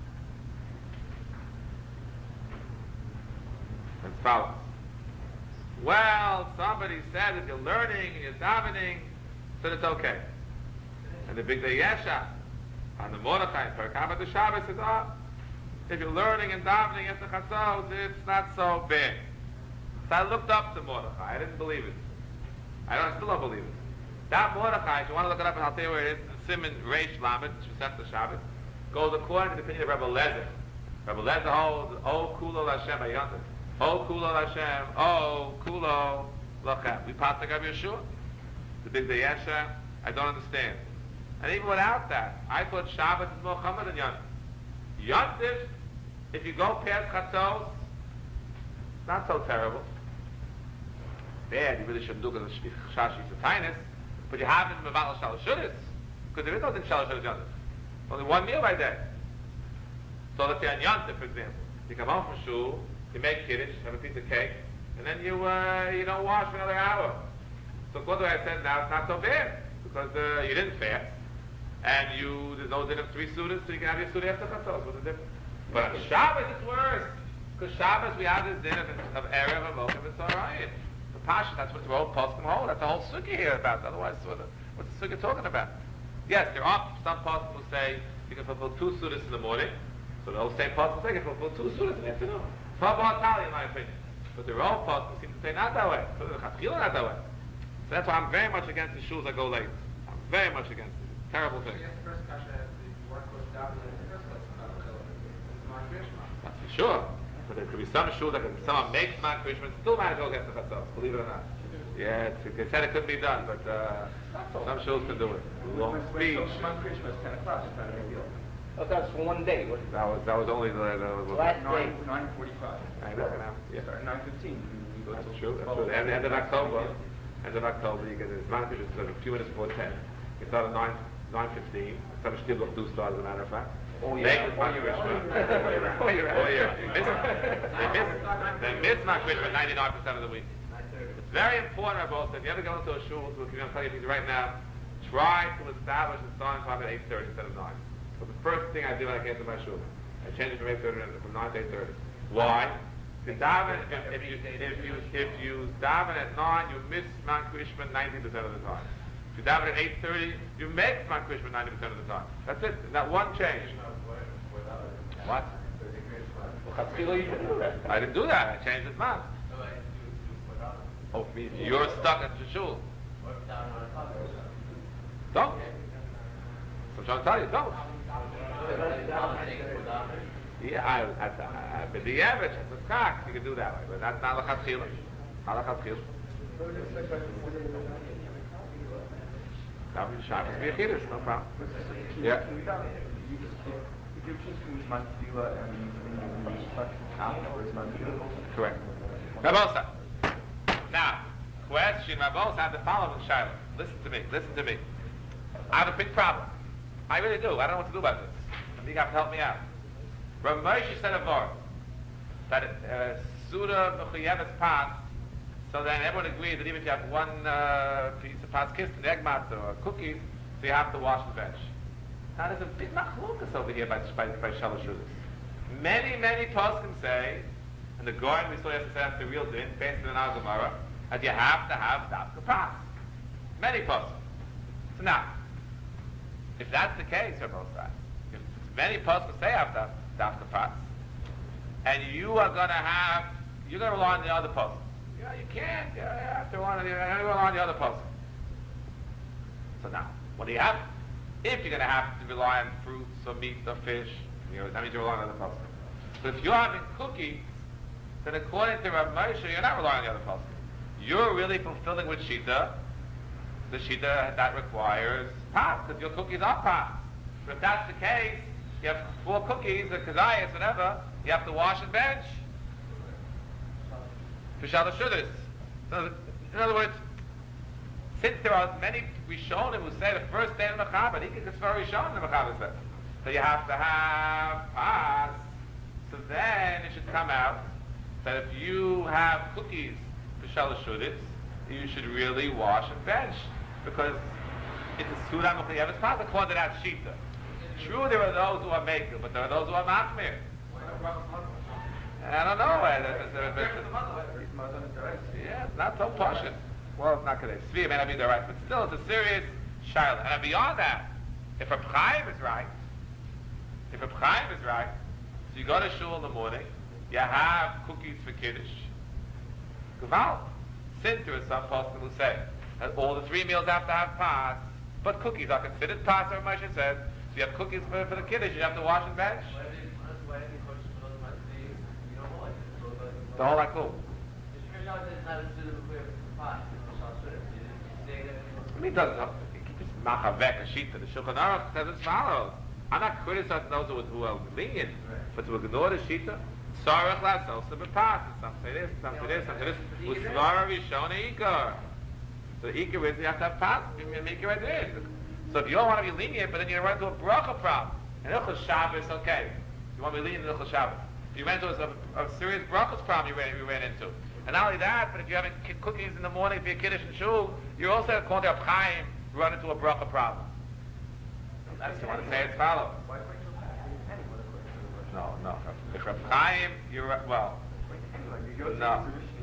as follows. well, somebody said if you're learning and you're davening, then it's okay. And the big day Yesha, on the Mordechai, Perkama the Shabbos says, if you're learning and davening at the Chatzos, it's not so bad. So I looked up to Mordechai. I didn't believe it. I still don't believe it. That Mordechai, if you want to look it up, and I'll tell you where it is, Simon Reish Lamed, Shusef Shabbos, goes according to the opinion of Rebbe Lezer. Rebbe Lezer holds, O Kulo Lashem Ayantim. O Kulo Lashem, O Kulo Lachem. We pass like Rabbi Yeshua. The big day Yesha, I don't understand. And even without that, I thought Shabbos is more Chumrah than Yontif. Yontif, if you go past Chatzos, not so terrible. Bad, you really shouldn't do because of Shashi Satinus, but you have it in Mevatel Shalosh Shudas, because there is no Shalosh Shudas Yontif. Only one meal by day. So let's say on Yontif, for example, you come home from shul, you make kiddush, have a piece of cake, and then you don't wash for another hour. So according to what I said now, it's not so bad, because you didn't fast, and there's no din of 3 sudas, so you can have your suda after Chatzos. What's the difference? But on Shabbos it's worse, because Shabbos we have this din of Erev, of Okev, and Tzorayim. The Pasha, that's what the whole Poskim hold. That's the whole sukkah here about. Otherwise, what's the sukkah talking about? Yes, there are some Poskim who say you can fulfill 2 sudas in the morning, so the whole same Poskim say you can fulfill 2 sudas in the afternoon. It's not Tali, in my opinion. But the whole Poskim seem to say not that way. So the Chatchila not that way. So that's why I'm very much against the shuls that go late. I'm very much against it. Terrible thing. Yes, the first question has the work was davening in the first place. That's for sure. But there could be some shuls that someone makes Mount Krishma and still manage to go against the Chatzos, believe it or not. Yeah, they said it couldn't be done, but some shuls can do it. Long speech. Mount Krishma is 10 o'clock. It's not a big deal. Oh, that's for one day. That was only the Last day. 9:45. I know. Yeah. Sorry, 9:15. That's true. That's true. End of October. End of October, you get this Mount Krishma a few minutes before 10. You start at 9:15. Some still look 2 stars, as a matter of fact. Oh, Make yeah. it Mount Krishma. Oh, yeah. They miss Mount Krishma 99% of the week. It's very important, Rabbi, if you ever go into a shul, so I'm going to tell you things right now, try to establish the starting time at 8:30 instead of 9. So the first thing I do when I get to my shul, I change it from 8:30 from 9 to 8:30. Why? If you daven at 9, you miss Mount Krishma 90% of the time. If you daven at 8:30, you make Mount Krishma 90% of the time. That's it. That one change. What? Well, you didn't do that. I didn't do that. I changed his mind. Oh, you're stuck at the shul. Don't. So I'm trying to tell you, don't. Yeah, but the average, it's a cock, you can do that way, but that's not a chatchila. Not a chatchila. That would be Shabbos be a chiddush, no problem. Yeah. Correct. Rabosa. Now, question, Rabosa had the following Shiloh. Listen to me. I have a big problem. I really do. I don't know what to do about this. You have to help me out. Rav Moshe said a word that Suda Mechuyeves Pas, so then everyone agrees that even if you have one piece of Pas Kist, an egg matzah or cookies, so you have to wash the bench. Now there's a big machlokas over here by Shalosh Shudas. Many poskim say, and the Goyen we saw yesterday after the real din, based on our Gemara, that you have to have Dafka Pas. Many poskim. So now, if that's the case for both sides, if many poskim say after Dafka Pas, and you're going to rely on the other poskim. Yeah, you can't. You have to rely on the other poskim. So now, what do you have? If you're going to have to rely on fruits or meat or fish, that means you rely on the other poskim. But if you're having cookies, then according to Rav Moshe, you're not relying on the other poskim. You're really fulfilling with Shita, the Shita that requires pas, because your cookies are pas. But if that's the case, you have 4 cookies, or kazayas, whatever, you have to wash and bench. For Shalosh Shudas. So, in other words, since there are many Rishonim who say the first day of the Mechaber, he can consider Rishonim the Mechaber says. So you have to have pas. So then it should come out that if you have cookies for Shalosh Shudas, you should really wash and bench. Because it's a Suda Mechuyeves Pas according to that Shita. True, there are those who are maker, but there are those who are machmir. I don't know. Yeah, it's not so poshut. Well, it's not today. Tzvi may not be the right, but still, it's a serious shiloh. And beyond that, if a Chaim is right, so you go to shul in the morning, you have cookies for kiddush. Gaval. Sinter is some poskim who say that all the 3 meals have to have pas, but cookies are considered pas, or Moshe says. So you have cookies for the kiddush, you have to wash and bench. The whole like who? I mean, doesn't just machavek a sheet to the Shulchan Aruch says as follows. I'm not criticizing those who are lenient, but to ignore the shita. Sarach lasos bepas. Some say this, some say this, some say this. Usvara rishona ikar. So ikar is you have to have pas. Make it right there. So if you don't want to be lenient, but then you run into a bracha problem. And Ilchos Shabbos, okay. You want to be lenient in Ilchos Shabbos. You ran into a serious brachos problem you ran into. And not only that, but if you're having cookies in the morning for your kiddush and shul, you're also according to Reb Chaim run into a bracha problem. That's what you want to say as follows. No. If Reb Chaim, you're well. No.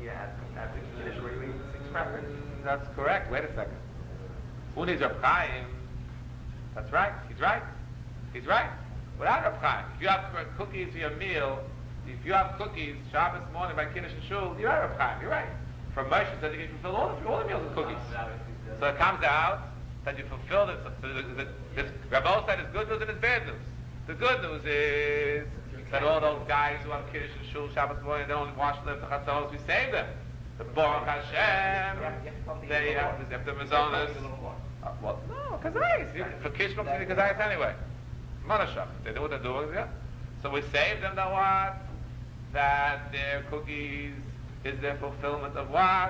That's correct. Wait a second. Who needs Reb Chaim? That's right. He's right. Without Reb Chaim, if you have cookies for your meal, if you have cookies Shabbos morning by kiddush and shul, you're right, Reb Chaim. You're right. From Moshe said you can fulfill all the meals with cookies. So it comes out that you fulfill this. So this Rabbi said is good news and it's bad news. The good news is that all those guys who have kiddush and shul Shabbos morning, they don't wash lips the chatzos, we save them. The Baruch Hashem, they have the mazonas. Well, no, kazayis. For kiddush comes to the kazayis anyway. Monashach. They know what they're doing. Yeah. So we save them. Now what? That their cookies is their fulfillment of what?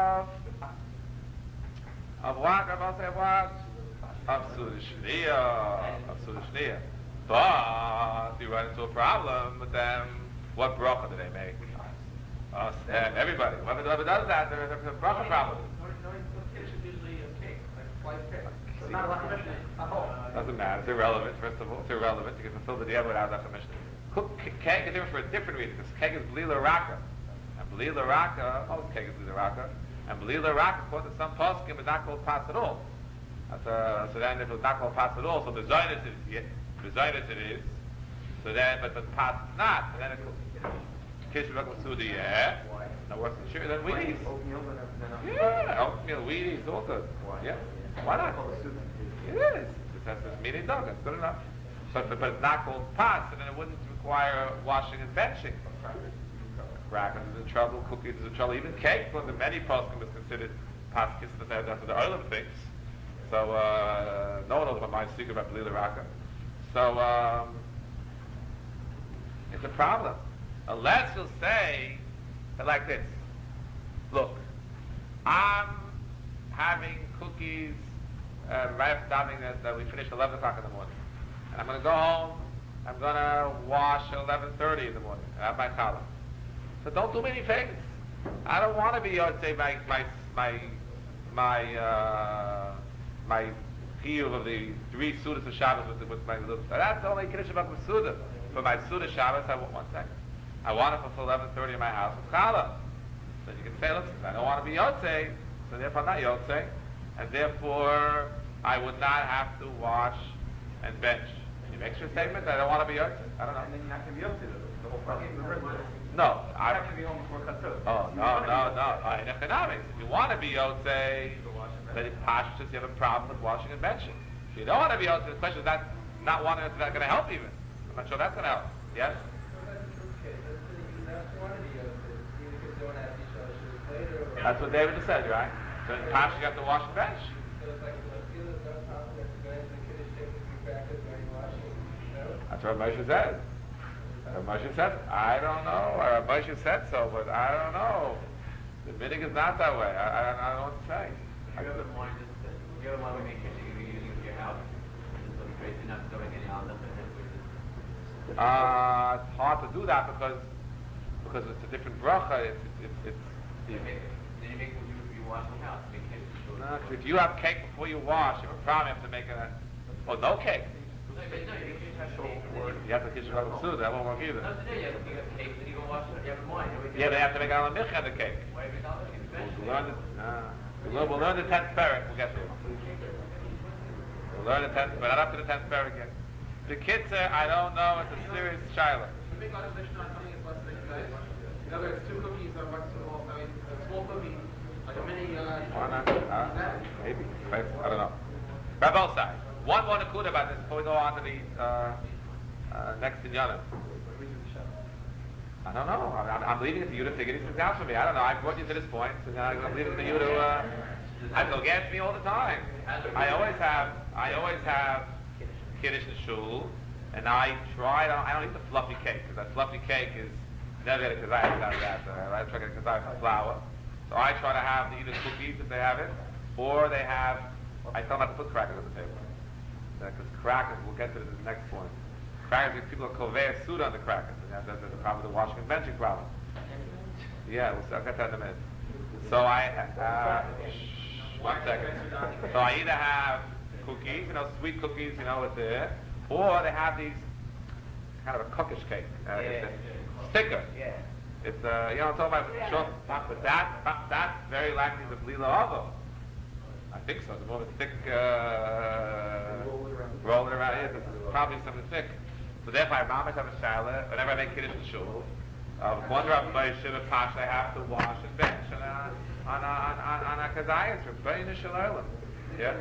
Of what? I'll say what? Of Sudashniya. But you run into a problem with them. What bracha do they make? Us and everybody. Whoever does that, there's a bracha problem. Doesn't matter. It's irrelevant. First of all, it's irrelevant. You can fulfill the diya without that commission. Keg is different for a different reason. Because keg is bli l'raka, and bli l'raka, most keg is bli l'raka, and bli l'raka, according to some poskim, is not called pas at all. So then, if it's not called pas at all, so the zaynis it is. So then, but pas is not. So then it's kishu l'kasudi, yeah. Now worse than sugar than Wheaties. Yeah, oatmeal, Wheaties, all good. Yeah. Why not? It is. It has this meaning dog. That's good enough. But it's not called pas, and then it wouldn't require washing and benching. Crackers is in trouble, cookies is in trouble, even cake, for the many poskim is considered pas kisses. That's what the Olam thinks. So no one knows about my secret about Bli L'Raka. So it's a problem. Unless you'll say like this. Look, I'm having cookies right after davening that we finish 11 o'clock in the morning. And I'm going to go home, I'm going to wash at 11:30 in the morning. I have my challah. So don't do me any favors. I don't want to be, say, my chiyuv of the 3 sudas of Shabbos with my little. That's only kiddush about with suda. For my suda Shabbos, I want 1 second. I want to fulfill 11:30 in my house with challah. So you can say, listen, I don't want to be yotzei, so therefore I'm not yotzei, and therefore I would not have to wash and bench. Can you make your statement? I don't want to be yotzei. I don't know. And then you're not going to be yotzei. The whole problem. No, I have to be home before chatzot. Oh, no. In economics, if you want to be yotzei, then it's pashtus, you have a problem with washing and benching. If you don't want to be yotzei, the question is that not wanting it's not going to help even. I'm not sure that's going to help. Yes? That's what David just said, right? So in Pasha you have to wash and bench. That's what Moshe said. Moshe said, I don't know. Or Moshe said so, but I don't know. The minig is not that way. I don't know what to say. You have one we make it you're using it for your house. You're not throwing any on them. It's hard to do that because it's a different bracha. You wash the house. Make cake. If you have cake before you wash, you have a problem. You have to make no cake. You have to kiss your suit. That won't work either. No, today you have cake, then you go wash it. You have wine. Yeah, they have to make a milk on the cake. We'll learn the 10th parak. We'll get there. We'll learn the 10th, but not up to the 10th parak yet. The kitzur, I don't know. It's a serious shiloh. The big conversation on something is less than today. In other words, 2 cookies are what's small. I mean, a small cookie, like a mini. Why not? Maybe. I don't know. Rabbi side. One more nakuda about this before we go on to the next inyanim. I don't know. I'm leaving it to you to figure these things out for me. I don't know. I brought you to this point, so now I'm leaving it to you to. I go against me all the time. I always have kiddush and shul, and I don't eat the fluffy cake because that fluffy cake is never because I have that. I try to get because flour. So I try to have either cookies if they have it, or they have. I tell them not to put crackers on the table because crackers. We'll get to this in the next point. Crackers, people are kovei suit on the crackers. And that's the problem with the washing and benching problem. Yeah, I'll get that in a minute. So one second. So I either have cookies, sweet cookies, with the, or they have these kind of a cookish cake. It's thicker. Yeah. It's I'm talking about short, but that's very likely the lila ovo. I think so. The more thick, rolling around here, this is probably something thick. So therefore, I mamish have a shaila. Whenever I make kiddush in shul, one drop of Moshe Pash, I have to wash and bench on a kazayas for Bein Shalom. Yeah.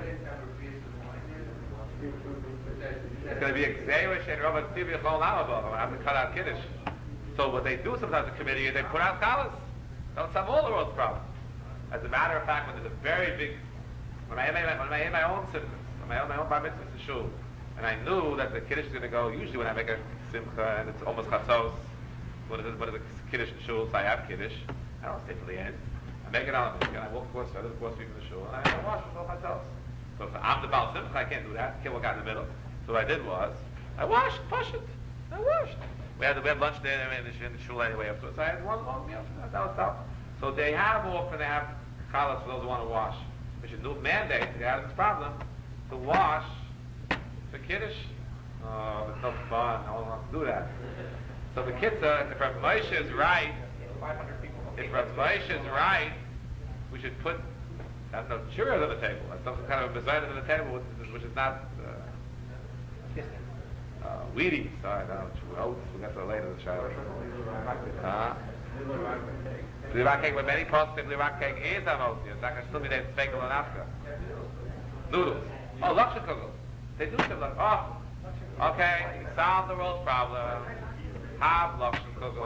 It's going to be a gzeirish and Rabbi Tzvi Chol Lamabov. I have to cut out kiddush. So what they do sometimes the committee is they put out challahs. Don't solve all the world's problems. As a matter of fact, when there's a very big, when I had my own symptoms, when I had my own bar mitzvahs in shul, and I knew that the kiddush is going to go, usually when I make a simcha and it's almost chatzos, when it's a kiddush in shul, so I have kiddush, I don't stay till the end. I make it on and I walk across people in the shul, and I wash with all chatzos. So if I'm the Baal Simcha, I can't do that. I can't walk out in the middle. So what I did was, I washed, push it. I washed. We had lunch there in the shul anyway afterwards. So I had one long meal. That was tough. So they have challahs for those who want to wash. Which is a new mandate. They have this problem to wash for kiddush. Oh, it's no fun. No one wants to do that. So the kitzur, if Rav Moshe is right, we should put, I don't know, Cheerios on the table. Some kind of a mezainis on the table, which is not Wheaties. Sorry, no, oats. We'll get to that later in the show. Blirak cake, but many parts say blirak cake is an oat. That can still be there, speckle and after. Noodles. Oh, laksha kugel. They do say like, oh, okay, you solved the world's problem. Have laksha kugel.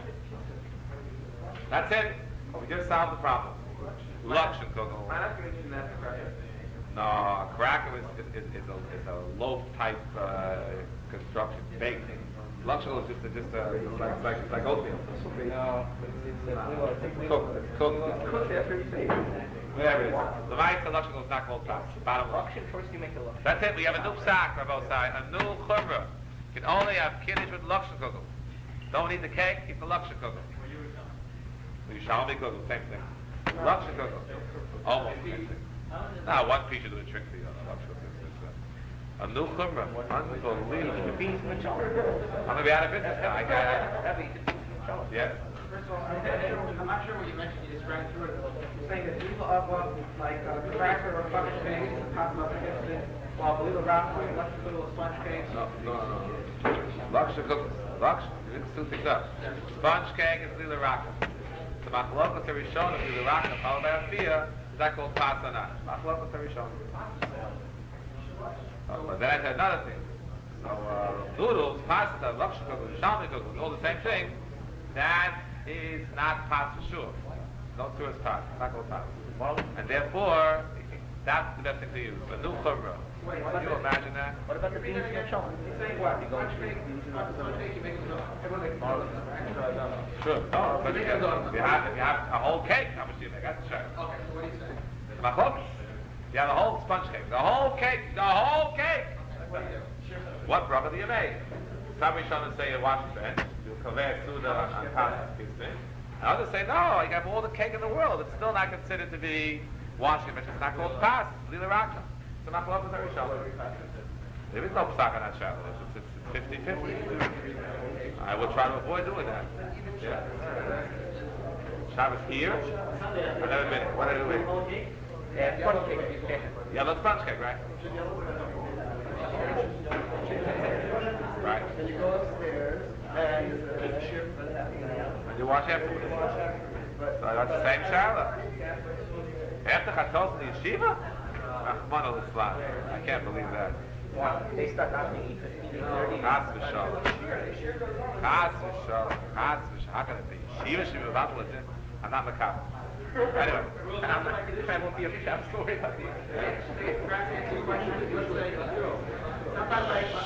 That's it. We just solved the problem. Laksha kugel. No, a cracker is a loaf type construction, baked. Laksha is just like oatmeal. No, it's cooked. Whatever it is. The mice of laksha is not called pasta. Bottom line. First you make the laksha. That's it. We have a new psak, Rabbi Sai. A new chumrah. You can only have kiddush with laksha kugel. Don't eat the cake. Eat the laksha kugel. You shall be kugel. Same thing. Laksha kugel. Almost the same thing. Now, one piece should do a trick for you. A new chumrah. Unbelievable. I'm going to be out of business now. Yes. First of all, I'm not sure what you mentioned. You just ran through it. You're saying that people of like a cracker or fudge cake is possible to get it, while the little round cake, little sponge cake. No. Laksha kugel. Laksha. You didn't things up. Sponge cake is lila raka. The machlokos harishon is lila raka, followed by a fiyah. Is that called pasta or not? Machlokos harishon. But then I said another thing. So noodles, pasta, laksha kugel, shalmi kugel, all the same thing. That is not pasta for sure. No tourist pasta. It's not called pasta. And therefore, that's the best thing to use. A new chumrah. Can you imagine that? What about the beans and the chum? He's saying what? You go to sponge cake, you make it Sure. No, but if you have a whole cake, how much do you make? That's sure. Okay, so what do you say? Machlokes. You have a whole sponge cake. The whole cake. What rubber do you make? Some Rishonim say you wash it, you convey suda on pasta thing. And others say no, you have all the cake in the world. It's still not considered to be washing, but it's not called pasta. It's lila raka. So machlokes are Rishonim. There is no psak on that Shabbos. It's 50-50. I will try to avoid doing that. Yeah. Shabbos here. 11 minutes. What are you doing? Sponge cake. Yellow sponge cake, right? Right. Then you go upstairs and you wash afterwards. So that's the same Shabbos. After Chatzos in the yeshiva? Rahman al-Islam. I can't believe that. They start not to eat 15, 30. Chas v'shalom. Chas v'shalom. Chas v'shalom. How can it be? Yeshiva should be about to listen. I'm not Makab. Anyway. I won't be a Shabbos story about the Sometimes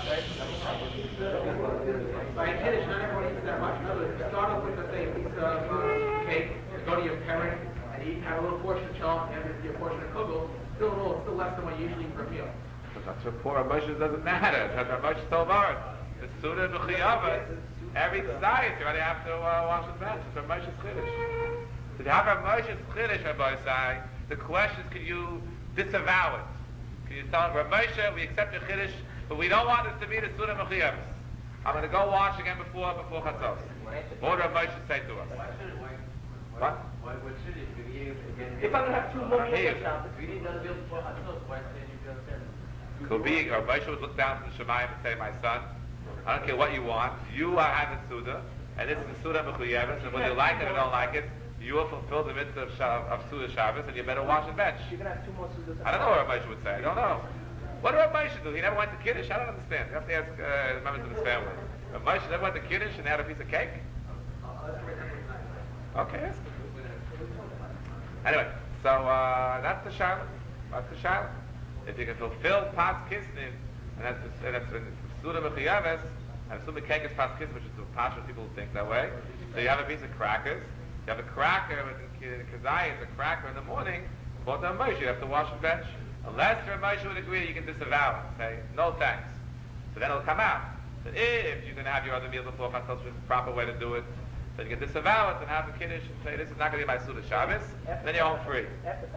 by Kiddush, not everyone eats that much. In other words, start off with, let's say, a piece of cake, go to your parent, and eat, have a little portion of chalk, and your portion of kugel. Still less than what you usually eat for a meal. That's what poor emotions doesn't matter. That's what emotions so hard. The Suda Nuchiyavas, every society, you already have to wash his hands. It's emotions Kiddush. So if you have emotions Kiddush, Rabbi Sai, the question is, can you disavow it? Can you tell Ramosha, we accept your Kiddush, but we don't want it to be the Suda Nuchiyavas. I'm going to go wash again before Chatzos. What do Ramosha say to us? What? What should it be? If I'm going to have 2 more meals on Shabbos, We need another meal before Chatzos. Why can't you feel seven? Could be, or Moshe would look down from the Shemayim and say, my son, I don't care what you want, you are having Suda, and this is the Suda Mechuyeves, and whether you like it or don't like it, you will fulfill the mitzvah of Suda Shabbos, and you better wash and bench. you're going to have 2 more Sudas. I don't know what Moshe would say, I don't know. What did Moshe do? He never went to Kiddush? I don't understand. You have to ask members of his family. Moshe never went to Kiddush and they had a piece of cake? Okay, ask him. Anyway, so that's the Shabbos. That's the Shabbos. If you can fulfill Pas Kisnin, and that's Suda Mechuyeves, and Suda Cake is Pas Kisnin, which is the Pasha people think that way. So you have a piece of crackers. You have a cracker, but in Kazai is a cracker in the morning. But on Moshe, you have to wash and bench. Unless Moshe would agree, you can disavow it. Say, no thanks. So then it'll come out. But if you're going to have your other meal before Chatzos, which is the proper way to do it, then you can disavow it and have a Kiddush and say, this is not going to be my Suda Shabbos, then you're home free.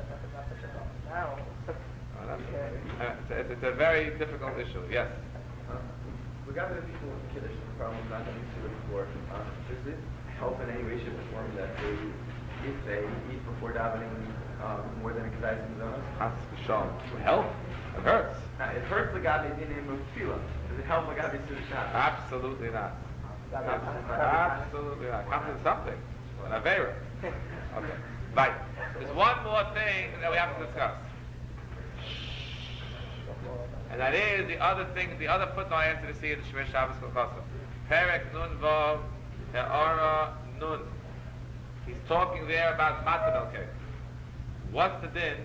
It's a very difficult issue, yes. Regarding the people with Kiddush, the problem is not going to be seen before. Does it help in any way, shape, or form that if they eat before davening more than a kedai zonos? Help? It hurts. It hurts the Gabi in the name of tefillah. Does it help the Gabi to the Shabbos? Absolutely not. Absolutely not. Comes in something. An Avera. Okay. Right. There's one more thing that we have to discuss. And that is the other thing, the other footnote I answer to see in the Shemir Shabbos Kokosim. Perek Nun Vav He'ara Nun. He's talking there about matzah milk cake. What's the din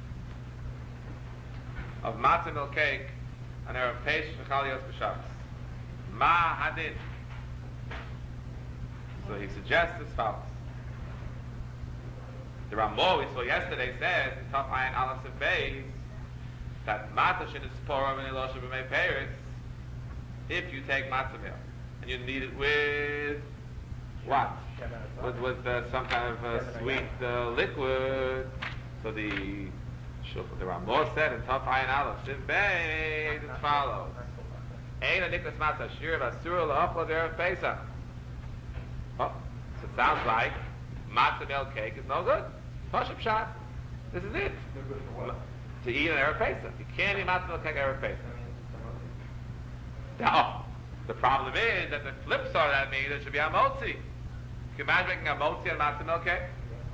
of matzah milk cake and Erev Pesach V'Chalios B'Shabbos? Ma Hadin. So he suggests as follows. The Ramah we saw yesterday says in Taf Ayin Aleph Sif Beis that matzah shin is porah when elosha b'mei peiros. If you take matzah milk and you knead it with what? With some kind of sweet liquid. So the Ramah said in Taf Ayin Aleph Sif Beis as follows: Ein adiknas matzah shir v'asur la'achla d'erev Pesach. Oh, so it sounds like matzah milk cake is no good. Pashut pshat. This is it. To eat an Erev Pesach. You can't eat matzah milk cake Erev Pesach. Now, the problem is that the flip side of that means it should be a motzi. You can imagine making a motzi on matzah milk cake?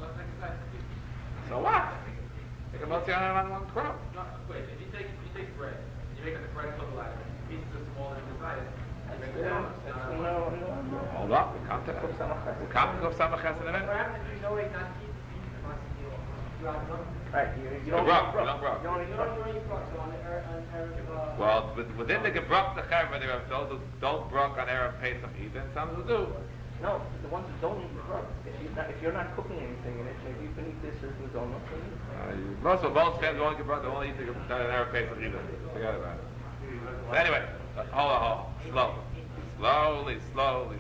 So what? Make a motzi on one crumb. No, wait, if you take bread, and you make the bread cook like pieces of smaller than the size, Hold up, we'll come to that. We'll come to Samachas in a minute. Right, you don't Well, within the Gebrach the Chevra, there are those who don't brok on Erev Pesach either, and some who do. No, the ones that don't eat grub. If you're not cooking anything in it, maybe you can eat this as the donut. Most of most fans don't Gebrach, they won't eat the Erev Pesach either. Forget about it. So anyway, hold on. Slowly.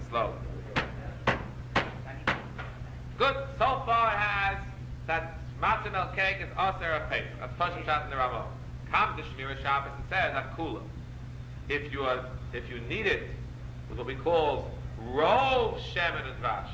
Good. So far it has that matzah milk cake is also a Pesach. That's Pashut Pshat in the Ramah. Comes the Shemira Shabbos and says Hakula. if you need it with what we call rov shemen and dvash,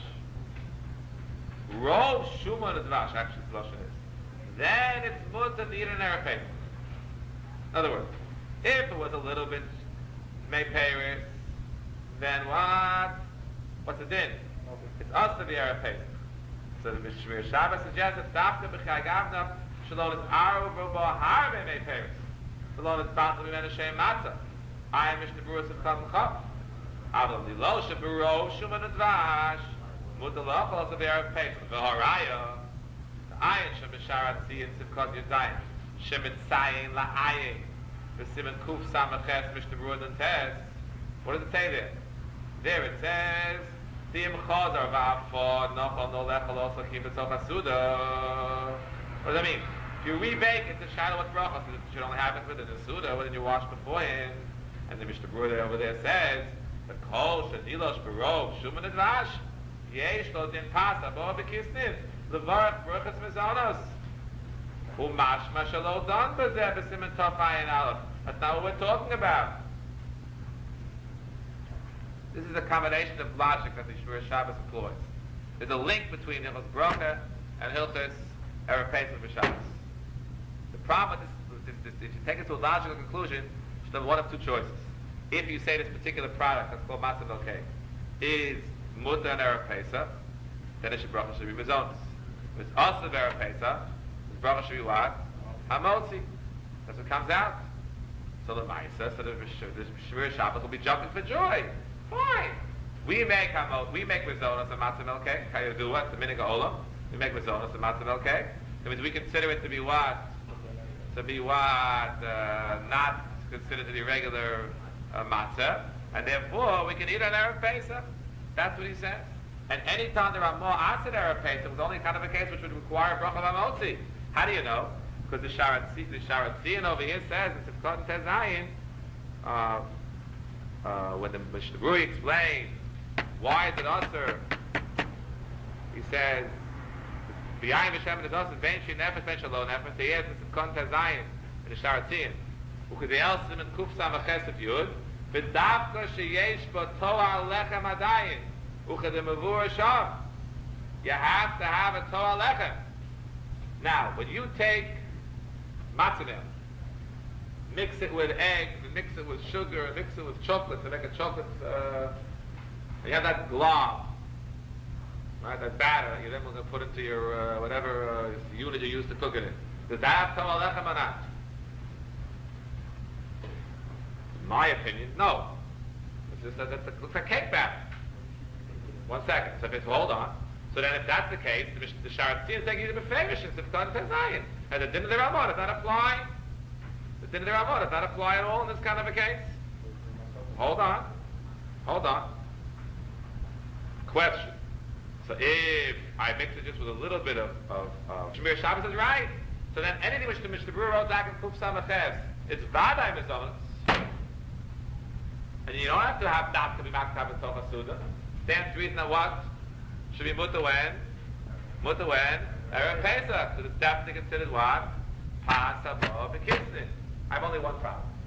rov shuman and dvash, actually the lashon is, then it's mutter to eat an erepes. In other words, if it was a little bit meiperis, then what? What's the din? It's us to be erepes. So the Shmir Shabbos suggests that Dafka b'chai gavna shalom is aru b'bo harbe meiperis. Shalom is batal b'menu shem matzah. I am Mishnah Berurah Simchat L'Chav. Avol Lilo Sheburo Shuman Advash Mutar L'Achol of the Arab Pesach. V'Haraya the Ayin Shemesharat Tziyin Simchat Yudayim Shemitzayin La'ayin V'Simen Kuf Samaches Mishnah Berurah Dantes. What does it say there? There it says Tiyim Chazar V'Afod Nochol No Lechol Also Kim B'Tzoch HaSuda. What does that mean? If you rebake, it's a shadow with bracha, so it should only happen within the Suda, when you wash beforehand. And the Mishnah Berurah over there says, the kol shadilosh barov shuman advash yesh lo din pasa bo bekisnin levarach bruchas mezonos umashma shalo don bezeh b'simen tov ayin aleph. That's not what we're talking about. This is a combination of logic that the Shmir Shabbos employs. There's a link between Hilchos Bracha and Hilchos Erev Pesach v'Shabbos. The problem with this, if you take it to a logical conclusion, you have one of two choices. If you say this particular product that's called matzah milkei is mutar and erev Pesach, then its bracha should be mizonos. If it's also erev Pesach, its bracha should be what? Hamotzi. That's what comes out. So the Maisa, so the Shmir Shabbos will be jumping for joy. Fine. We make mizonos and matzah milkei. How you do what? The minig olam. We make mizonos and matzah milkei. That means we consider it to be what? Not considered to be regular matzah, and therefore we can eat an Erev Pesach. That's what he says. And any time there are more acid Erev Pesach, it's only kind of a case which would require bracha v'motzi. How do you know? Because the Sharatzian over here says in Simchat Tezayin, when the Mishnah Berurah explains why is it usher, he says, B'yayim v'shem is usher, ben shi nefesh, ben shalo nefesh, he has in Simchat Tezayin, in the Sharatzian. וכדי אלסם in קוף סמכסף יוד ודווקא שיש בו תואר לחם עדיין וכדי מבואר שם you have to have a תואר לחם. Now when you take matzah meal, mix it with eggs, mix it with sugar, mix it with chocolate to make a chocolate you have that glob, right, that batter you then going to put into your whatever unit you use to cook it in. Does that have towel lechem or not? In my opinion, no. It's just it looks like cake batter. 1 second. So hold on. So then if that's the case, the Sharatzian is taking you to Beferish and Sifkan Tezayin. And the Din of the Ramah does not apply. The Din of the Ramah does not apply at all in this kind of a case. Hold on. Question. So if I mix it just with a little bit of Shmir Shabbos is right. So then anything which the Mishnah Berurah wrote back in Kuf Samaches, it's Vadai Mizonos. And you don't have to have that to be Maktab and Tocha Suda. Stands to reason that what? Should be Mutar when? Erev Pesach. So it's definitely considered what? Pas Haba B'Kisnin. I have only one problem.